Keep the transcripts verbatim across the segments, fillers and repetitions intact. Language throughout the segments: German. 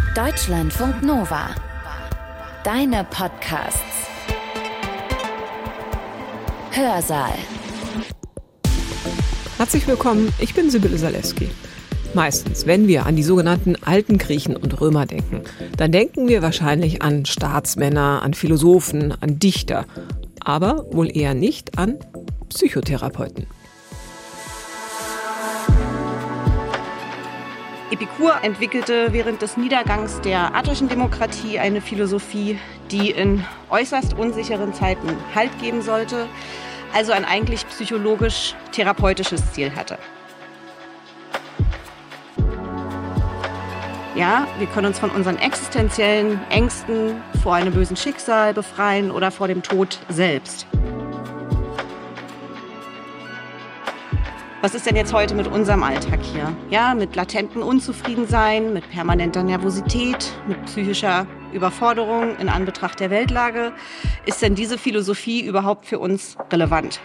Deutschlandfunk Nova. Deine Podcasts. Hörsaal. Herzlich willkommen, ich bin Sibylle Zalewski. Meistens, wenn wir an die sogenannten alten Griechen und Römer denken, dann denken wir wahrscheinlich an Staatsmänner, an Philosophen, an Dichter, aber wohl eher nicht an Psychotherapeuten. Epikur entwickelte während des Niedergangs der attischen Demokratie eine Philosophie, die in äußerst unsicheren Zeiten Halt geben sollte, also ein eigentlich psychologisch-therapeutisches Ziel hatte. Ja, wir können uns von unseren existenziellen Ängsten vor einem bösen Schicksal befreien oder vor dem Tod selbst. Was ist denn jetzt heute mit unserem Alltag hier? Ja, mit latentem Unzufriedensein, mit permanenter Nervosität, mit psychischer Überforderung in Anbetracht der Weltlage. Ist denn diese Philosophie überhaupt für uns relevant?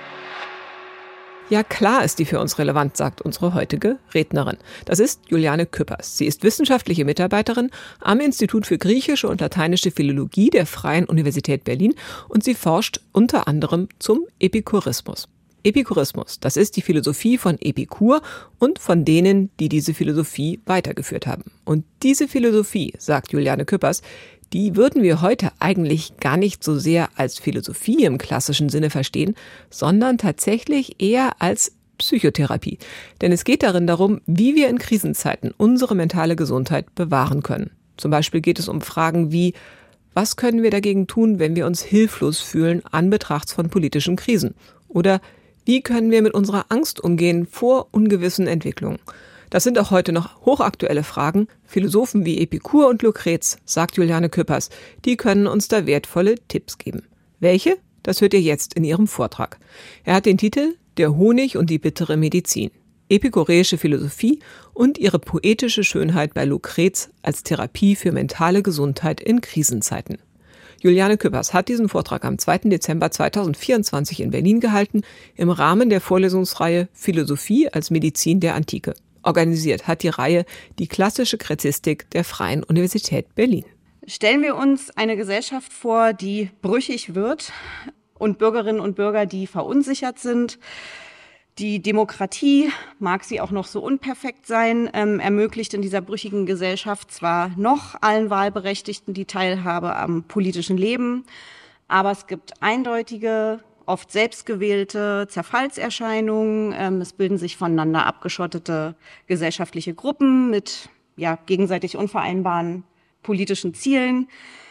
Ja, klar ist die für uns relevant, sagt unsere heutige Rednerin. Das ist Juliane Küppers. Sie ist wissenschaftliche Mitarbeiterin am Institut für griechische und lateinische Philologie der Freien Universität Berlin und sie forscht unter anderem zum Epikurismus. Epikurismus, das ist die Philosophie von Epikur und von denen, die diese Philosophie weitergeführt haben. Und diese Philosophie, sagt Juliane Küppers, die würden wir heute eigentlich gar nicht so sehr als Philosophie im klassischen Sinne verstehen, sondern tatsächlich eher als Psychotherapie. Denn es geht darin darum, wie wir in Krisenzeiten unsere mentale Gesundheit bewahren können. Zum Beispiel geht es um Fragen wie: Was können wir dagegen tun, wenn wir uns hilflos fühlen anbetrachts von politischen Krisen? Oder wie können wir mit unserer Angst umgehen vor ungewissen Entwicklungen? Das sind auch heute noch hochaktuelle Fragen. Philosophen wie Epikur und Lucrez, sagt Juliane Küppers, die können uns da wertvolle Tipps geben. Welche? Das hört ihr jetzt in ihrem Vortrag. Er hat den Titel Der Honig und die bittere Medizin. Epikureische Philosophie und ihre poetische Schönheit bei Lucrez als Therapie für mentale Gesundheit in Krisenzeiten. Juliane Küppers hat diesen Vortrag am zweiten Dezember zweitausendvierundzwanzig in Berlin gehalten, im Rahmen der Vorlesungsreihe Philosophie als Medizin der Antike. Organisiert hat die Reihe die klassische Gräzistik der Freien Universität Berlin. Stellen wir uns eine Gesellschaft vor, die brüchig wird und Bürgerinnen und Bürger, die verunsichert sind. Die Demokratie, mag sie auch noch so unperfekt sein, ähm, ermöglicht in dieser brüchigen Gesellschaft zwar noch allen Wahlberechtigten die Teilhabe am politischen Leben, aber es gibt eindeutige, oft selbstgewählte Zerfallserscheinungen. Ähm, es bilden sich voneinander abgeschottete gesellschaftliche Gruppen mit ja, gegenseitig unvereinbaren politischen Zielen.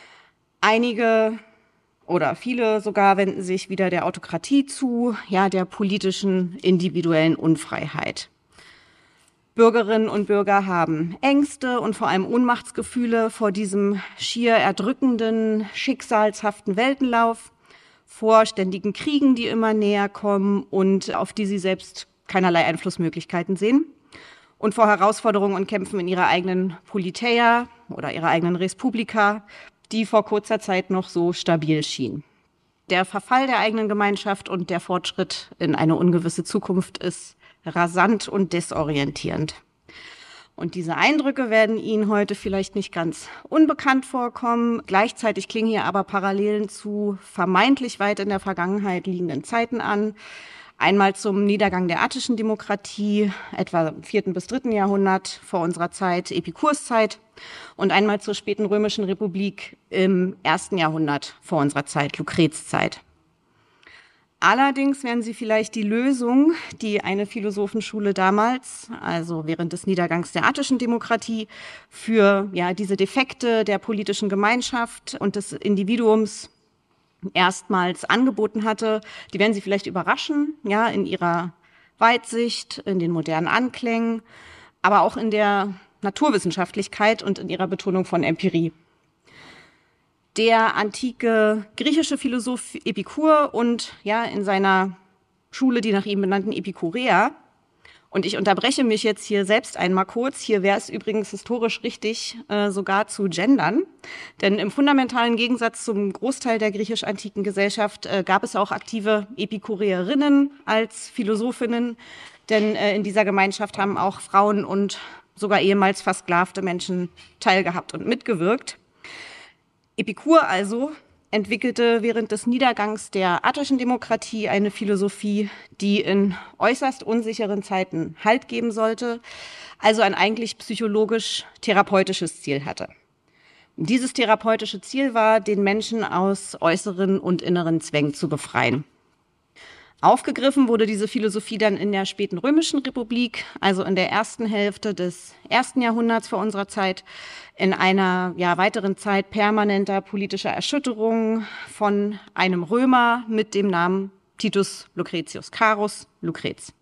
Einige oder viele sogar wenden sich wieder der Autokratie zu, ja, der politischen individuellen Unfreiheit. Bürgerinnen und Bürger haben Ängste und vor allem Ohnmachtsgefühle vor diesem schier erdrückenden, schicksalshaften Weltenlauf, vor ständigen Kriegen, die immer näher kommen und auf die sie selbst keinerlei Einflussmöglichkeiten sehen, und vor Herausforderungen und Kämpfen in ihrer eigenen Politeia oder ihrer eigenen Respublika, die vor kurzer Zeit noch so stabil schien. Der Verfall der eigenen Gemeinschaft und der Fortschritt in eine ungewisse Zukunft ist rasant und desorientierend. Und diese Eindrücke werden Ihnen heute vielleicht nicht ganz unbekannt vorkommen. Gleichzeitig klingen hier aber Parallelen zu vermeintlich weit in der Vergangenheit liegenden Zeiten an. Einmal zum Niedergang der attischen Demokratie, etwa im vierten bis dritten Jahrhundert vor unserer Zeit, Epikurszeit, und einmal zur späten römischen Republik im ersten Jahrhundert vor unserer Zeit, Lucrez-Zeit. Allerdings werden Sie vielleicht die Lösung, die eine Philosophenschule damals, also während des Niedergangs der attischen Demokratie, für ja diese Defekte der politischen Gemeinschaft und des Individuums erstmals angeboten hatte, die werden Sie vielleicht überraschen, ja, in ihrer Weitsicht, in den modernen Anklängen, aber auch in der Naturwissenschaftlichkeit und in ihrer Betonung von Empirie. Der antike griechische Philosoph Epikur und ja in seiner Schule die nach ihm benannten Epikureer. Und ich unterbreche mich jetzt hier selbst einmal kurz. Hier wäre es übrigens historisch richtig, äh, sogar zu gendern. Denn im fundamentalen Gegensatz zum Großteil der griechisch-antiken Gesellschaft äh, gab es auch aktive Epikureerinnen als Philosophinnen. Denn äh, in dieser Gemeinschaft haben auch Frauen und sogar ehemals versklavte Menschen teilgehabt und mitgewirkt. Epikur also entwickelte während des Niedergangs der attischen Demokratie eine Philosophie, die in äußerst unsicheren Zeiten Halt geben sollte, also ein eigentlich psychologisch-therapeutisches Ziel hatte. Dieses therapeutische Ziel war, den Menschen aus äußeren und inneren Zwängen zu befreien. Aufgegriffen wurde diese Philosophie dann in der späten Römischen Republik, also in der ersten Hälfte des ersten Jahrhunderts vor unserer Zeit, in einer ja, weiteren Zeit permanenter politischer Erschütterung von einem Römer mit dem Namen Titus Lucretius Carus, Lucrez.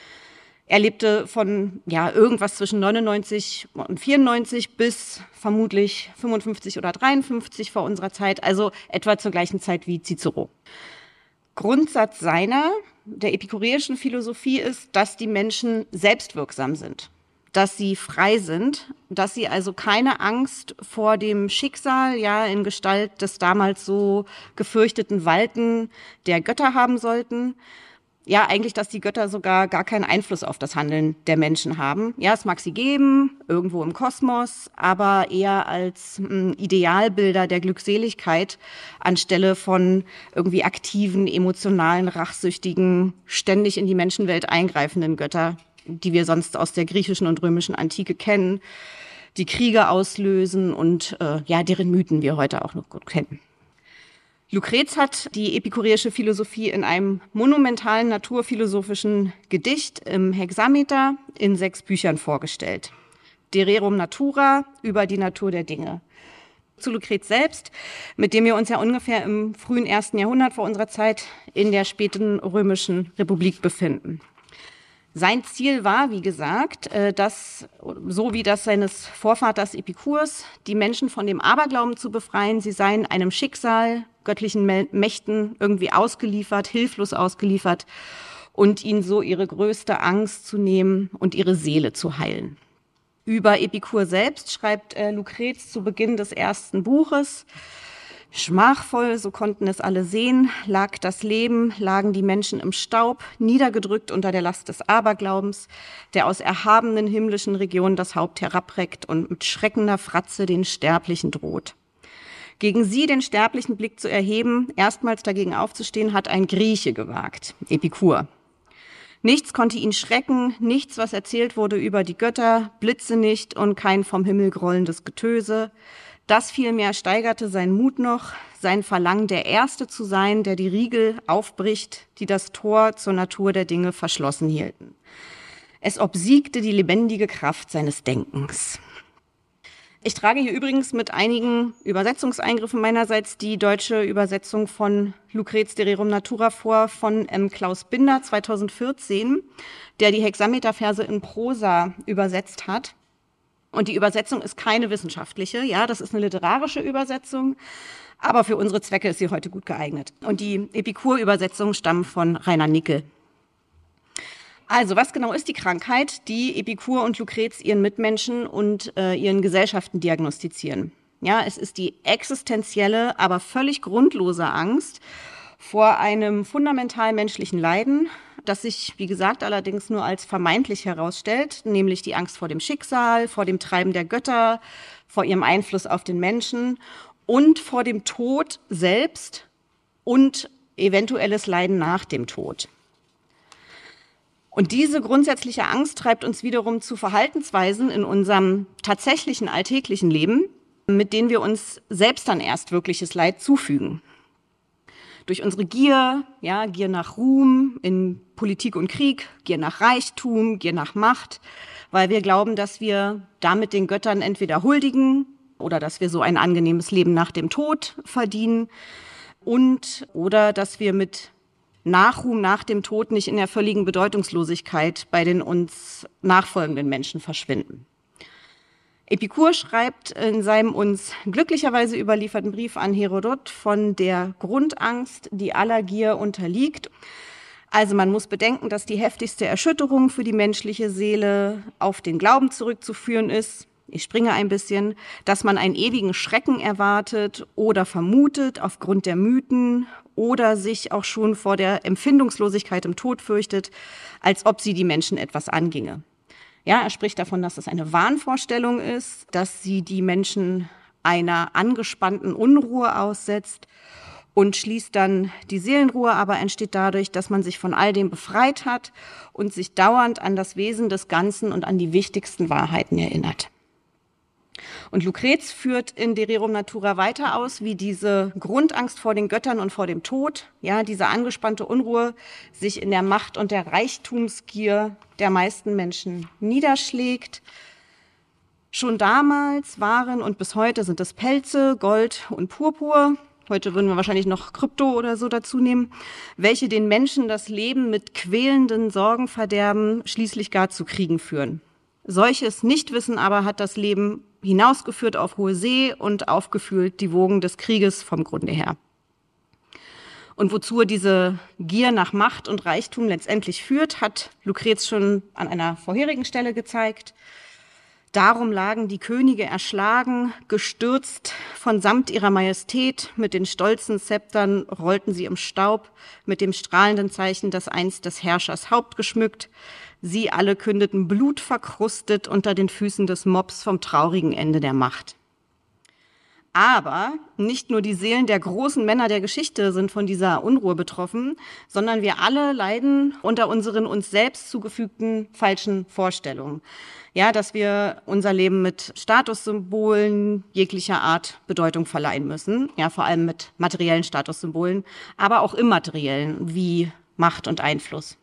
Er lebte von ja, irgendwas zwischen neunundneunzig und vierundneunzig bis vermutlich fünfundfünfzig oder dreiundfünfzig vor unserer Zeit, also etwa zur gleichen Zeit wie Cicero. Grundsatz seiner, der epikureischen Philosophie ist, dass die Menschen selbstwirksam sind, dass sie frei sind, dass sie also keine Angst vor dem Schicksal, ja, in Gestalt des damals so gefürchteten Walten der Götter haben sollten. Ja, eigentlich, dass die Götter sogar gar keinen Einfluss auf das Handeln der Menschen haben. Ja, es mag sie geben, irgendwo im Kosmos, aber eher als mh, Idealbilder der Glückseligkeit anstelle von irgendwie aktiven, emotionalen, rachsüchtigen, ständig in die Menschenwelt eingreifenden Götter, die wir sonst aus der griechischen und römischen Antike kennen, die Kriege auslösen und äh, ja, deren Mythen wir heute auch noch gut kennen. Lucrez hat die epikureische Philosophie in einem monumentalen naturphilosophischen Gedicht im Hexameter in sechs Büchern vorgestellt. De Rerum Natura, über die Natur der Dinge. Zu Lucrez selbst, mit dem wir uns ja ungefähr im frühen ersten Jahrhundert vor unserer Zeit in der späten Römischen Republik befinden. Sein Ziel war, wie gesagt, dass, so wie das seines Vorvaters Epikurs, die Menschen von dem Aberglauben zu befreien, sie seien einem Schicksal, göttlichen Mächten irgendwie ausgeliefert, hilflos ausgeliefert und ihnen so ihre größte Angst zu nehmen und ihre Seele zu heilen. Über Epikur selbst schreibt äh, Lucrez zu Beginn des ersten Buches: Schmachvoll, so konnten es alle sehen, lag das Leben, lagen die Menschen im Staub, niedergedrückt unter der Last des Aberglaubens, der aus erhabenen himmlischen Regionen das Haupt herabreckt und mit schreckender Fratze den Sterblichen droht. Gegen sie den sterblichen Blick zu erheben, erstmals dagegen aufzustehen, hat ein Grieche gewagt, Epikur. Nichts konnte ihn schrecken, nichts, was erzählt wurde über die Götter, Blitze nicht und kein vom Himmel grollendes Getöse. Das vielmehr steigerte sein Mut noch, sein Verlangen, der Erste zu sein, der die Riegel aufbricht, die das Tor zur Natur der Dinge verschlossen hielten. Es obsiegte die lebendige Kraft seines Denkens. Ich trage hier übrigens mit einigen Übersetzungseingriffen meinerseits die deutsche Übersetzung von Lucrez de Rerum Natura vor von M. Klaus Binder zweitausendvierzehn, der die Hexameterverse in Prosa übersetzt hat. Und die Übersetzung ist keine wissenschaftliche, ja, das ist eine literarische Übersetzung, aber für unsere Zwecke ist sie heute gut geeignet. Und die Epikur-Übersetzungen stammen von Rainer Nickel. Also, was genau ist die Krankheit, die Epikur und Lucrez ihren Mitmenschen und äh, ihren Gesellschaften diagnostizieren? Ja, es ist die existenzielle, aber völlig grundlose Angst vor einem fundamental menschlichen Leiden, das sich, wie gesagt, allerdings nur als vermeintlich herausstellt, nämlich die Angst vor dem Schicksal, vor dem Treiben der Götter, vor ihrem Einfluss auf den Menschen und vor dem Tod selbst und eventuelles Leiden nach dem Tod. Und diese grundsätzliche Angst treibt uns wiederum zu Verhaltensweisen in unserem tatsächlichen alltäglichen Leben, mit denen wir uns selbst dann erst wirkliches Leid zufügen. Durch unsere Gier, ja, Gier nach Ruhm in Politik und Krieg, Gier nach Reichtum, Gier nach Macht, weil wir glauben, dass wir damit den Göttern entweder huldigen oder dass wir so ein angenehmes Leben nach dem Tod verdienen und oder dass wir mit Nachruhm nach dem Tod nicht in der völligen Bedeutungslosigkeit bei den uns nachfolgenden Menschen verschwinden. Epikur schreibt in seinem uns glücklicherweise überlieferten Brief an Herodot von der Grundangst, die aller Gier unterliegt. Also man muss bedenken, dass die heftigste Erschütterung für die menschliche Seele auf den Glauben zurückzuführen ist. Ich springe ein bisschen, dass man einen ewigen Schrecken erwartet oder vermutet aufgrund der Mythen oder sich auch schon vor der Empfindungslosigkeit im Tod fürchtet, als ob sie die Menschen etwas anginge. Ja, er spricht davon, dass es eine Wahnvorstellung ist, dass sie die Menschen einer angespannten Unruhe aussetzt und schließt dann, die Seelenruhe aber entsteht dadurch, dass man sich von all dem befreit hat und sich dauernd an das Wesen des Ganzen und an die wichtigsten Wahrheiten erinnert. Und Lucrez führt in De Rerum Natura weiter aus, wie diese Grundangst vor den Göttern und vor dem Tod, ja, diese angespannte Unruhe sich in der Macht und der Reichtumsgier der meisten Menschen niederschlägt. Schon damals waren und bis heute sind es Pelze, Gold und Purpur, heute würden wir wahrscheinlich noch Krypto oder so dazu nehmen, welche den Menschen das Leben mit quälenden Sorgen verderben, schließlich gar zu Kriegen führen. Solches Nichtwissen aber hat das Leben hinausgeführt auf hohe See und aufgefühlt die Wogen des Krieges vom Grunde her. Und wozu diese Gier nach Macht und Reichtum letztendlich führt, hat Lucrez schon an einer vorherigen Stelle gezeigt. Darum lagen die Könige erschlagen, gestürzt von Samt ihrer Majestät, mit den stolzen Zeptern rollten sie im Staub, mit dem strahlenden Zeichen, das einst des Herrschers Haupt geschmückt. Sie alle kündeten blutverkrustet unter den Füßen des Mobs vom traurigen Ende der Macht. Aber nicht nur die Seelen der großen Männer der Geschichte sind von dieser Unruhe betroffen, sondern wir alle leiden unter unseren uns selbst zugefügten falschen Vorstellungen. Ja, dass wir unser Leben mit Statussymbolen jeglicher Art Bedeutung verleihen müssen. Ja, vor allem mit materiellen Statussymbolen, aber auch immateriellen wie Macht und Einfluss.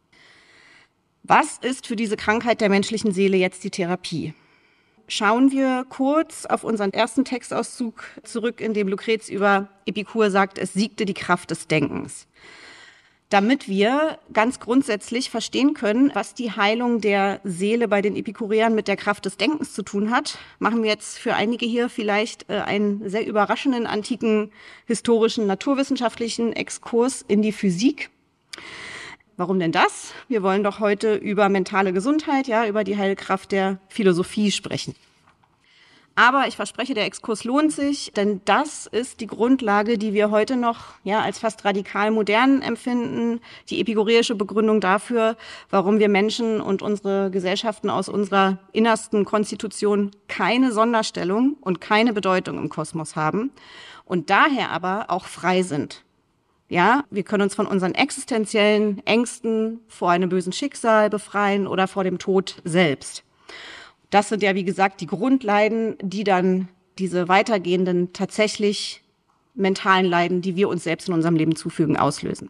Was ist für diese Krankheit der menschlichen Seele jetzt die Therapie? Schauen wir kurz auf unseren ersten Textauszug zurück, in dem Lucrez über Epikur sagt, es siegte die Kraft des Denkens. Damit wir ganz grundsätzlich verstehen können, was die Heilung der Seele bei den Epikureern mit der Kraft des Denkens zu tun hat, machen wir jetzt für einige hier vielleicht einen sehr überraschenden antiken historischen naturwissenschaftlichen Exkurs in die Physik. Warum denn das? Wir wollen doch heute über mentale Gesundheit, ja, über die Heilkraft der Philosophie sprechen. Aber ich verspreche, der Exkurs lohnt sich, denn das ist die Grundlage, die wir heute noch ja als fast radikal modern empfinden, die epikureische Begründung dafür, warum wir Menschen und unsere Gesellschaften aus unserer innersten Konstitution keine Sonderstellung und keine Bedeutung im Kosmos haben und daher aber auch frei sind. Ja, wir können uns von unseren existenziellen Ängsten vor einem bösen Schicksal befreien oder vor dem Tod selbst. Das sind ja, wie gesagt, die Grundleiden, die dann diese weitergehenden, tatsächlich mentalen Leiden, die wir uns selbst in unserem Leben zufügen, auslösen.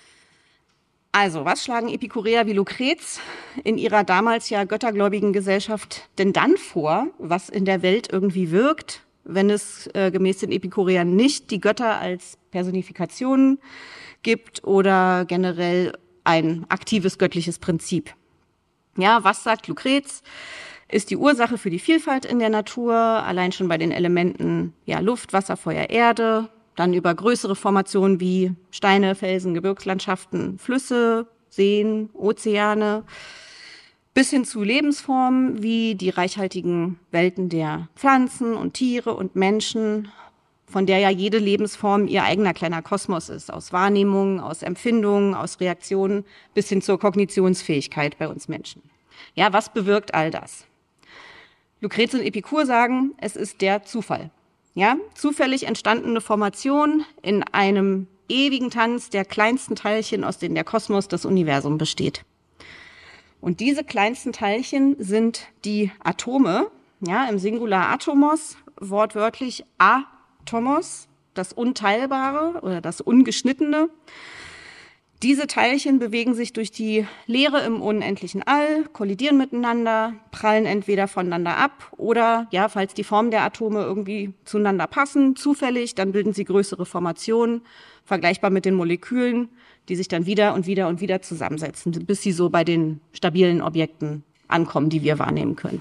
Also, was schlagen Epikureer wie Lucrez in ihrer damals ja göttergläubigen Gesellschaft denn dann vor, was in der Welt irgendwie wirkt, wenn es äh, gemäß den Epikureern nicht die Götter als Personifikationen gibt oder generell ein aktives göttliches Prinzip? Ja, was sagt Lucrez? Ist die Ursache für die Vielfalt in der Natur, allein schon bei den Elementen ja, Luft, Wasser, Feuer, Erde, dann über größere Formationen wie Steine, Felsen, Gebirgslandschaften, Flüsse, Seen, Ozeane, bis hin zu Lebensformen wie die reichhaltigen Welten der Pflanzen und Tiere und Menschen, von der ja jede Lebensform ihr eigener kleiner Kosmos ist, aus Wahrnehmungen, aus Empfindungen, aus Reaktionen bis hin zur Kognitionsfähigkeit bei uns Menschen. Ja, was bewirkt all das? Lucrez und Epikur sagen, es ist der Zufall. Ja, zufällig entstandene Formation in einem ewigen Tanz der kleinsten Teilchen, aus denen der Kosmos, das Universum besteht. Und diese kleinsten Teilchen sind die Atome, ja, im Singular Atomos, wortwörtlich Atomos, das Unteilbare oder das Ungeschnittene. Diese Teilchen bewegen sich durch die Leere im unendlichen All, kollidieren miteinander, prallen entweder voneinander ab oder, ja, falls die Formen der Atome irgendwie zueinander passen, zufällig, dann bilden sie größere Formationen, vergleichbar mit den Molekülen, die sich dann wieder und wieder und wieder zusammensetzen, bis sie so bei den stabilen Objekten ankommen, die wir wahrnehmen können.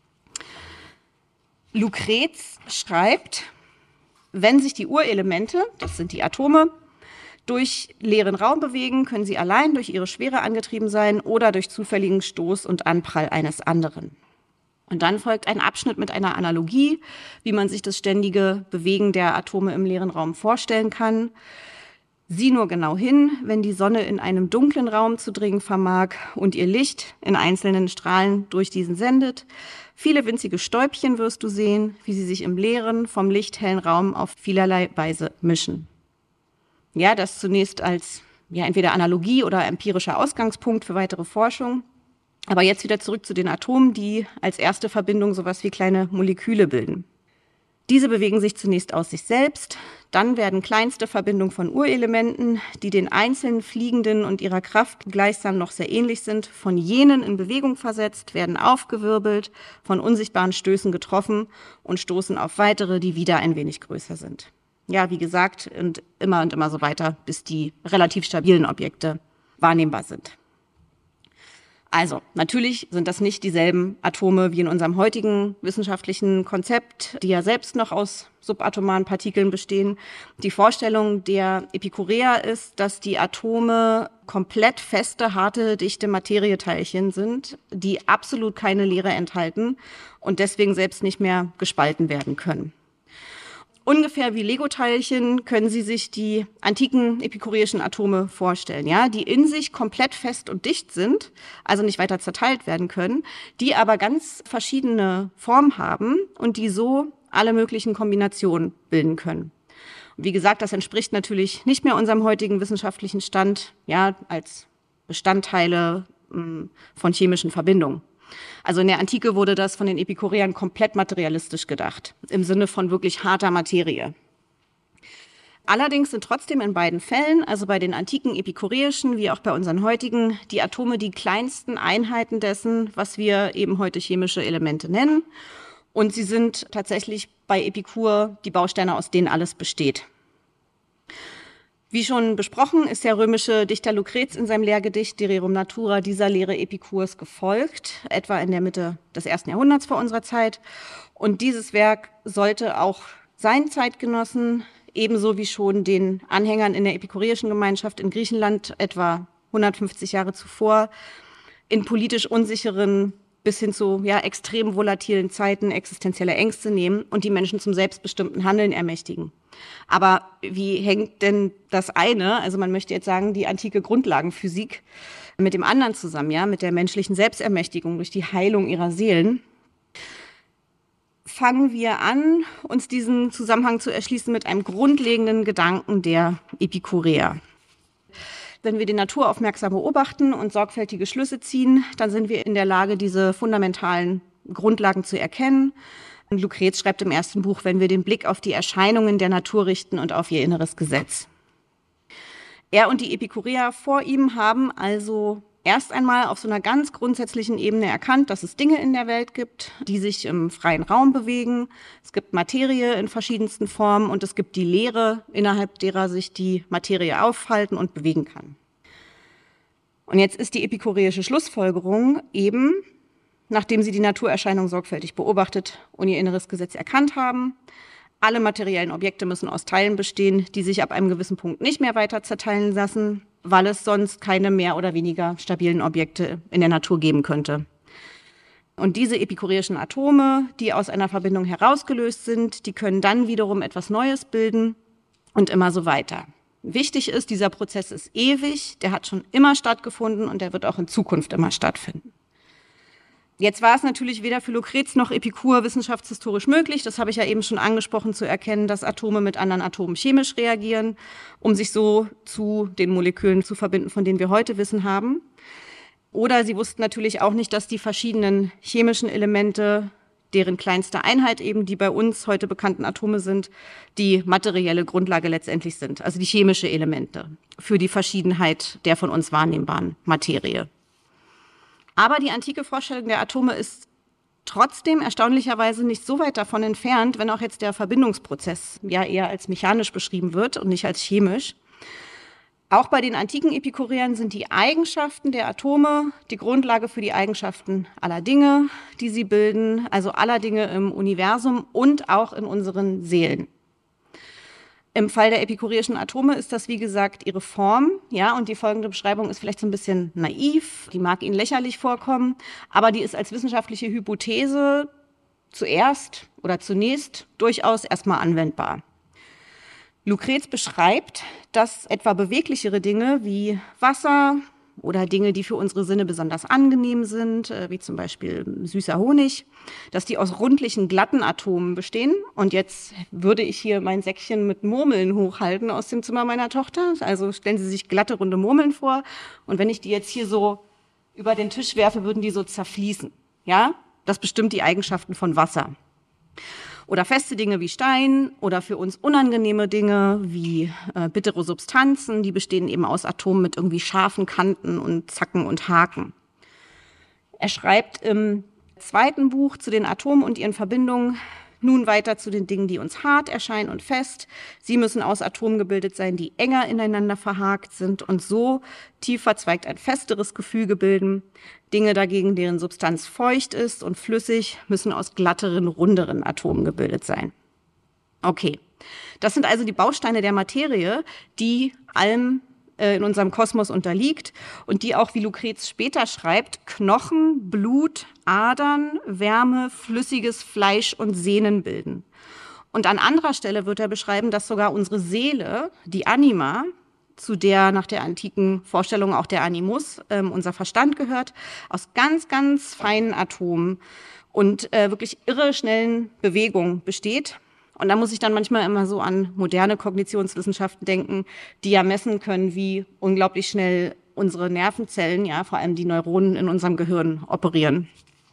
Lucrez schreibt, wenn sich die Urelemente, das sind die Atome, durch leeren Raum bewegen, können sie allein durch ihre Schwere angetrieben sein oder durch zufälligen Stoß und Anprall eines anderen. Und dann folgt ein Abschnitt mit einer Analogie, wie man sich das ständige Bewegen der Atome im leeren Raum vorstellen kann. Sieh nur genau hin, wenn die Sonne in einem dunklen Raum zu dringen vermag und ihr Licht in einzelnen Strahlen durch diesen sendet. Viele winzige Stäubchen wirst du sehen, wie sie sich im leeren, vom Licht hellen Raum auf vielerlei Weise mischen. Ja, das zunächst als ja entweder Analogie oder empirischer Ausgangspunkt für weitere Forschung. Aber jetzt wieder zurück zu den Atomen, die als erste Verbindung sowas wie kleine Moleküle bilden. Diese bewegen sich zunächst aus sich selbst, dann werden kleinste Verbindungen von Urelementen, die den einzelnen Fliegenden und ihrer Kraft gleichsam noch sehr ähnlich sind, von jenen in Bewegung versetzt, werden aufgewirbelt, von unsichtbaren Stößen getroffen und stoßen auf weitere, die wieder ein wenig größer sind. Ja, wie gesagt, und immer und immer so weiter, bis die relativ stabilen Objekte wahrnehmbar sind. Also, natürlich sind das nicht dieselben Atome wie in unserem heutigen wissenschaftlichen Konzept, die ja selbst noch aus subatomaren Partikeln bestehen. Die Vorstellung der Epikureer ist, dass die Atome komplett feste, harte, dichte Materieteilchen sind, die absolut keine Leere enthalten und deswegen selbst nicht mehr gespalten werden können. Ungefähr wie Lego-Teilchen können Sie sich die antiken epikureischen Atome vorstellen, ja, die in sich komplett fest und dicht sind, also nicht weiter zerteilt werden können, die aber ganz verschiedene Formen haben und die so alle möglichen Kombinationen bilden können. Und wie gesagt, das entspricht natürlich nicht mehr unserem heutigen wissenschaftlichen Stand, ja, als Bestandteile mh, von chemischen Verbindungen. Also in der Antike wurde das von den Epikureern komplett materialistisch gedacht, im Sinne von wirklich harter Materie. Allerdings sind trotzdem in beiden Fällen, also bei den antiken epikureischen wie auch bei unseren heutigen, die Atome die kleinsten Einheiten dessen, was wir eben heute chemische Elemente nennen. Und sie sind tatsächlich bei Epikur die Bausteine, aus denen alles besteht. Wie schon besprochen, ist der römische Dichter Lucrez in seinem Lehrgedicht De Rerum Natura dieser Lehre Epikurs gefolgt, etwa in der Mitte des ersten Jahrhunderts vor unserer Zeit. Und dieses Werk sollte auch seinen Zeitgenossen, ebenso wie schon den Anhängern in der epikureischen Gemeinschaft in Griechenland etwa hundertfünfzig Jahre zuvor, in politisch unsicheren bis hin zu ja, extrem volatilen Zeiten existenzielle Ängste nehmen und die Menschen zum selbstbestimmten Handeln ermächtigen. Aber wie hängt denn das eine, also man möchte jetzt sagen, die antike Grundlagenphysik mit dem anderen zusammen, ja, mit der menschlichen Selbstermächtigung durch die Heilung ihrer Seelen? Fangen wir an, uns diesen Zusammenhang zu erschließen mit einem grundlegenden Gedanken der Epikureer. Wenn wir die Natur aufmerksam beobachten und sorgfältige Schlüsse ziehen, dann sind wir in der Lage, diese fundamentalen Grundlagen zu erkennen. Und Lucrez schreibt im ersten Buch, wenn wir den Blick auf die Erscheinungen der Natur richten und auf ihr inneres Gesetz. Er und die Epikureer vor ihm haben also erst einmal auf so einer ganz grundsätzlichen Ebene erkannt, dass es Dinge in der Welt gibt, die sich im freien Raum bewegen. Es gibt Materie in verschiedensten Formen und es gibt die Leere, innerhalb derer sich die Materie aufhalten und bewegen kann. Und jetzt ist die epikureische Schlussfolgerung eben, nachdem sie die Naturerscheinung sorgfältig beobachtet und ihr inneres Gesetz erkannt haben, alle materiellen Objekte müssen aus Teilen bestehen, die sich ab einem gewissen Punkt nicht mehr weiter zerteilen lassen, weil es sonst keine mehr oder weniger stabilen Objekte in der Natur geben könnte. Und diese epikureischen Atome, die aus einer Verbindung herausgelöst sind, die können dann wiederum etwas Neues bilden und immer so weiter. Wichtig ist, dieser Prozess ist ewig, der hat schon immer stattgefunden und der wird auch in Zukunft immer stattfinden. Jetzt war es natürlich weder für Lucrez noch Epikur wissenschaftshistorisch möglich, das habe ich ja eben schon angesprochen, zu erkennen, dass Atome mit anderen Atomen chemisch reagieren, um sich so zu den Molekülen zu verbinden, von denen wir heute Wissen haben. Oder sie wussten natürlich auch nicht, dass die verschiedenen chemischen Elemente, deren kleinste Einheit eben die bei uns heute bekannten Atome sind, die materielle Grundlage letztendlich sind, also die chemische Elemente für die Verschiedenheit der von uns wahrnehmbaren Materie. Aber die antike Vorstellung der Atome ist trotzdem erstaunlicherweise nicht so weit davon entfernt, wenn auch jetzt der Verbindungsprozess ja eher als mechanisch beschrieben wird und nicht als chemisch. Auch bei den antiken Epikureern sind die Eigenschaften der Atome die Grundlage für die Eigenschaften aller Dinge, die sie bilden, also aller Dinge im Universum und auch in unseren Seelen. Im Fall der epikureischen Atome ist das, wie gesagt, ihre Form, ja, und die folgende Beschreibung ist vielleicht so ein bisschen naiv, die mag Ihnen lächerlich vorkommen, aber die ist als wissenschaftliche Hypothese zuerst oder zunächst durchaus erstmal anwendbar. Lucrez beschreibt, dass etwa beweglichere Dinge wie Wasser oder Dinge, die für unsere Sinne besonders angenehm sind, wie zum Beispiel süßer Honig, dass die aus rundlichen, glatten Atomen bestehen. Und jetzt würde ich hier mein Säckchen mit Murmeln hochhalten aus dem Zimmer meiner Tochter. Also stellen Sie sich glatte, runde Murmeln vor. Und wenn ich die jetzt hier so über den Tisch werfe, würden die so zerfließen. Ja, das bestimmt die Eigenschaften von Wasser. Oder feste Dinge wie Stein oder für uns unangenehme Dinge wie äh, bittere Substanzen, die bestehen eben aus Atomen mit irgendwie scharfen Kanten und Zacken und Haken. Er schreibt im zweiten Buch zu den Atomen und ihren Verbindungen nun weiter zu den Dingen, die uns hart erscheinen und fest. Sie müssen aus Atomen gebildet sein, die enger ineinander verhakt sind und so tief verzweigt ein festeres Gefüge bilden. Dinge dagegen, deren Substanz feucht ist und flüssig, müssen aus glatteren, runderen Atomen gebildet sein. Okay, das sind also die Bausteine der Materie, die allem äh, in unserem Kosmos unterliegt und die auch, wie Lucrez später schreibt, Knochen, Blut, Adern, Wärme, flüssiges Fleisch und Sehnen bilden. Und an anderer Stelle wird er beschreiben, dass sogar unsere Seele, die Anima, zu der nach der antiken Vorstellung auch der Animus, ähm, unser Verstand gehört, aus ganz, ganz feinen Atomen und äh, wirklich irre schnellen Bewegungen besteht. Und da muss ich dann manchmal immer so an moderne Kognitionswissenschaften denken, die ja messen können, wie unglaublich schnell unsere Nervenzellen, ja, vor allem die Neuronen in unserem Gehirn operieren.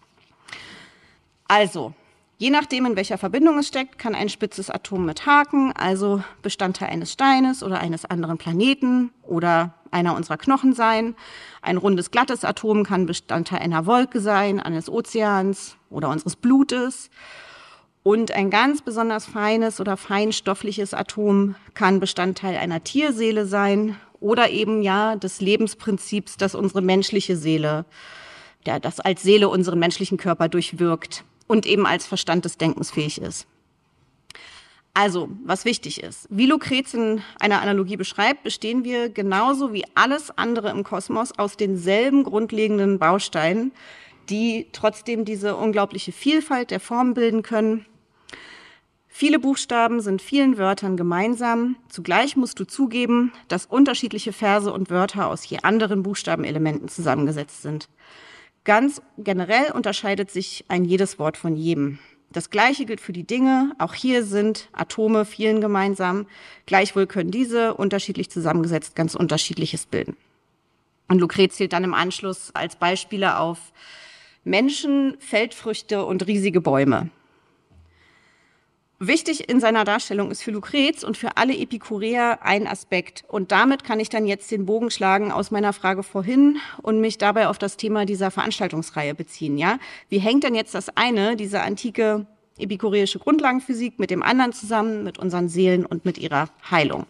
Also, je nachdem, in welcher Verbindung es steckt, kann ein spitzes Atom mit Haken, also Bestandteil eines Steines oder eines anderen Planeten oder einer unserer Knochen sein. Ein rundes, glattes Atom kann Bestandteil einer Wolke sein, eines Ozeans oder unseres Blutes. Und ein ganz besonders feines oder feinstoffliches Atom kann Bestandteil einer Tierseele sein oder eben ja des Lebensprinzips, das unsere menschliche Seele, ja, das als Seele unseren menschlichen Körper durchwirkt und eben als Verstand des Denkens fähig ist. Also, was wichtig ist, wie Lucrez in einer Analogie beschreibt, bestehen wir genauso wie alles andere im Kosmos aus denselben grundlegenden Bausteinen, die trotzdem diese unglaubliche Vielfalt der Formen bilden können. Viele Buchstaben sind vielen Wörtern gemeinsam. Zugleich musst du zugeben, dass unterschiedliche Verse und Wörter aus je anderen Buchstabenelementen zusammengesetzt sind. Ganz generell unterscheidet sich ein jedes Wort von jedem. Das Gleiche gilt für die Dinge. Auch hier sind Atome vielen gemeinsam. Gleichwohl können diese unterschiedlich zusammengesetzt ganz Unterschiedliches bilden. Und Lucrez zählt dann im Anschluss als Beispiele auf Menschen, Feldfrüchte und riesige Bäume. Wichtig in seiner Darstellung ist für Lucrez und für alle Epikureer ein Aspekt. Und damit kann ich dann jetzt den Bogen schlagen aus meiner Frage vorhin und mich dabei auf das Thema dieser Veranstaltungsreihe beziehen. Ja? Wie hängt denn jetzt das eine, diese antike epikureische Grundlagenphysik, mit dem anderen zusammen, mit unseren Seelen und mit ihrer Heilung?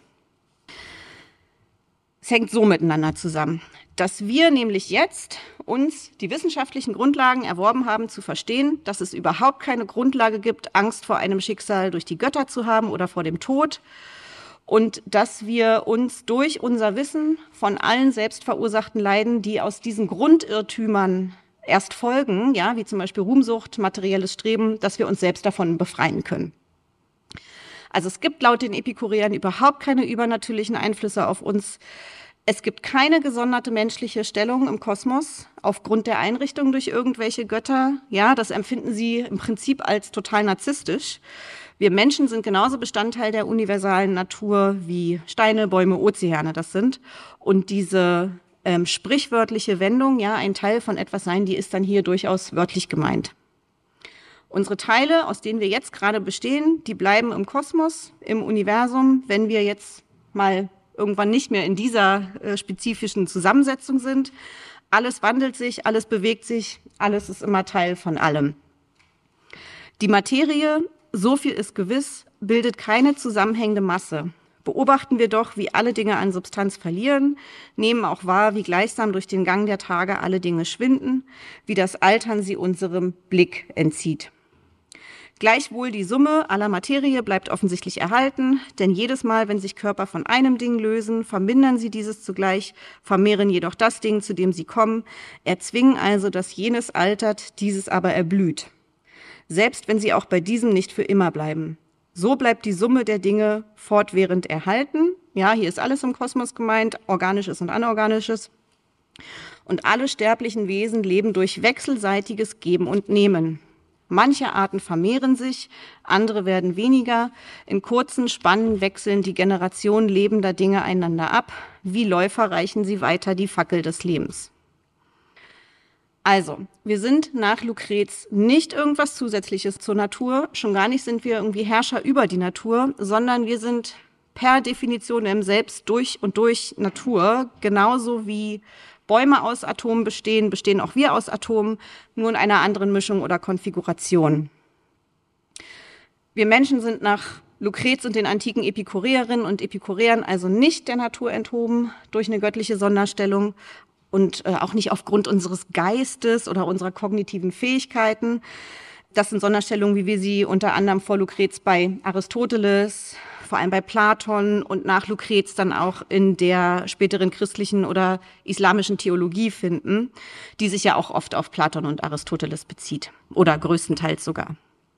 Es hängt so miteinander zusammen, dass wir nämlich jetzt uns die wissenschaftlichen Grundlagen erworben haben, zu verstehen, dass es überhaupt keine Grundlage gibt, Angst vor einem Schicksal durch die Götter zu haben oder vor dem Tod und dass wir uns durch unser Wissen von allen selbstverursachten Leiden, die aus diesen Grundirrtümern erst folgen, ja, wie zum Beispiel Ruhmsucht, materielles Streben, dass wir uns selbst davon befreien können. Also es gibt laut den Epikureern überhaupt keine übernatürlichen Einflüsse auf uns. Es gibt keine gesonderte menschliche Stellung im Kosmos aufgrund der Einrichtung durch irgendwelche Götter. Ja, das empfinden sie im Prinzip als total narzisstisch. Wir Menschen sind genauso Bestandteil der universalen Natur wie Steine, Bäume, Ozeane das sind. Und diese ähm, sprichwörtliche Wendung, ja, ein Teil von etwas sein, die ist dann hier durchaus wörtlich gemeint. Unsere Teile, aus denen wir jetzt gerade bestehen, die bleiben im Kosmos, im Universum, wenn wir jetzt mal irgendwann nicht mehr in dieser äh, spezifischen Zusammensetzung sind. Alles wandelt sich, alles bewegt sich, alles ist immer Teil von allem. Die Materie, so viel ist gewiss, bildet keine zusammenhängende Masse. Beobachten wir doch, wie alle Dinge an Substanz verlieren, nehmen auch wahr, wie gleichsam durch den Gang der Tage alle Dinge schwinden, wie das Altern sie unserem Blick entzieht. Gleichwohl die Summe aller Materie bleibt offensichtlich erhalten, denn jedes Mal, wenn sich Körper von einem Ding lösen, vermindern sie dieses zugleich, vermehren jedoch das Ding, zu dem sie kommen, erzwingen also, dass jenes altert, dieses aber erblüht. Selbst wenn sie auch bei diesem nicht für immer bleiben. So bleibt die Summe der Dinge fortwährend erhalten. Ja, hier ist alles im Kosmos gemeint, Organisches und Anorganisches. Und alle sterblichen Wesen leben durch wechselseitiges Geben und Nehmen. Manche Arten vermehren sich, andere werden weniger. In kurzen Spannen wechseln die Generationen lebender Dinge einander ab. Wie Läufer reichen sie weiter die Fackel des Lebens. Also, wir sind nach Lucrez nicht irgendwas Zusätzliches zur Natur. Schon gar nicht sind wir irgendwie Herrscher über die Natur, sondern wir sind per Definition im Selbst durch und durch Natur. Genauso wie Bäume aus Atomen bestehen, bestehen auch wir aus Atomen, nur in einer anderen Mischung oder Konfiguration. Wir Menschen sind nach Lucrez und den antiken Epikureerinnen und Epikureern also nicht der Natur enthoben durch eine göttliche Sonderstellung und äh, auch nicht aufgrund unseres Geistes oder unserer kognitiven Fähigkeiten. Das sind Sonderstellungen, wie wir sie unter anderem vor Lucrez bei Aristoteles, vor allem bei Platon und nach Lucrez dann auch in der späteren christlichen oder islamischen Theologie finden, die sich ja auch oft auf Platon und Aristoteles bezieht oder größtenteils sogar.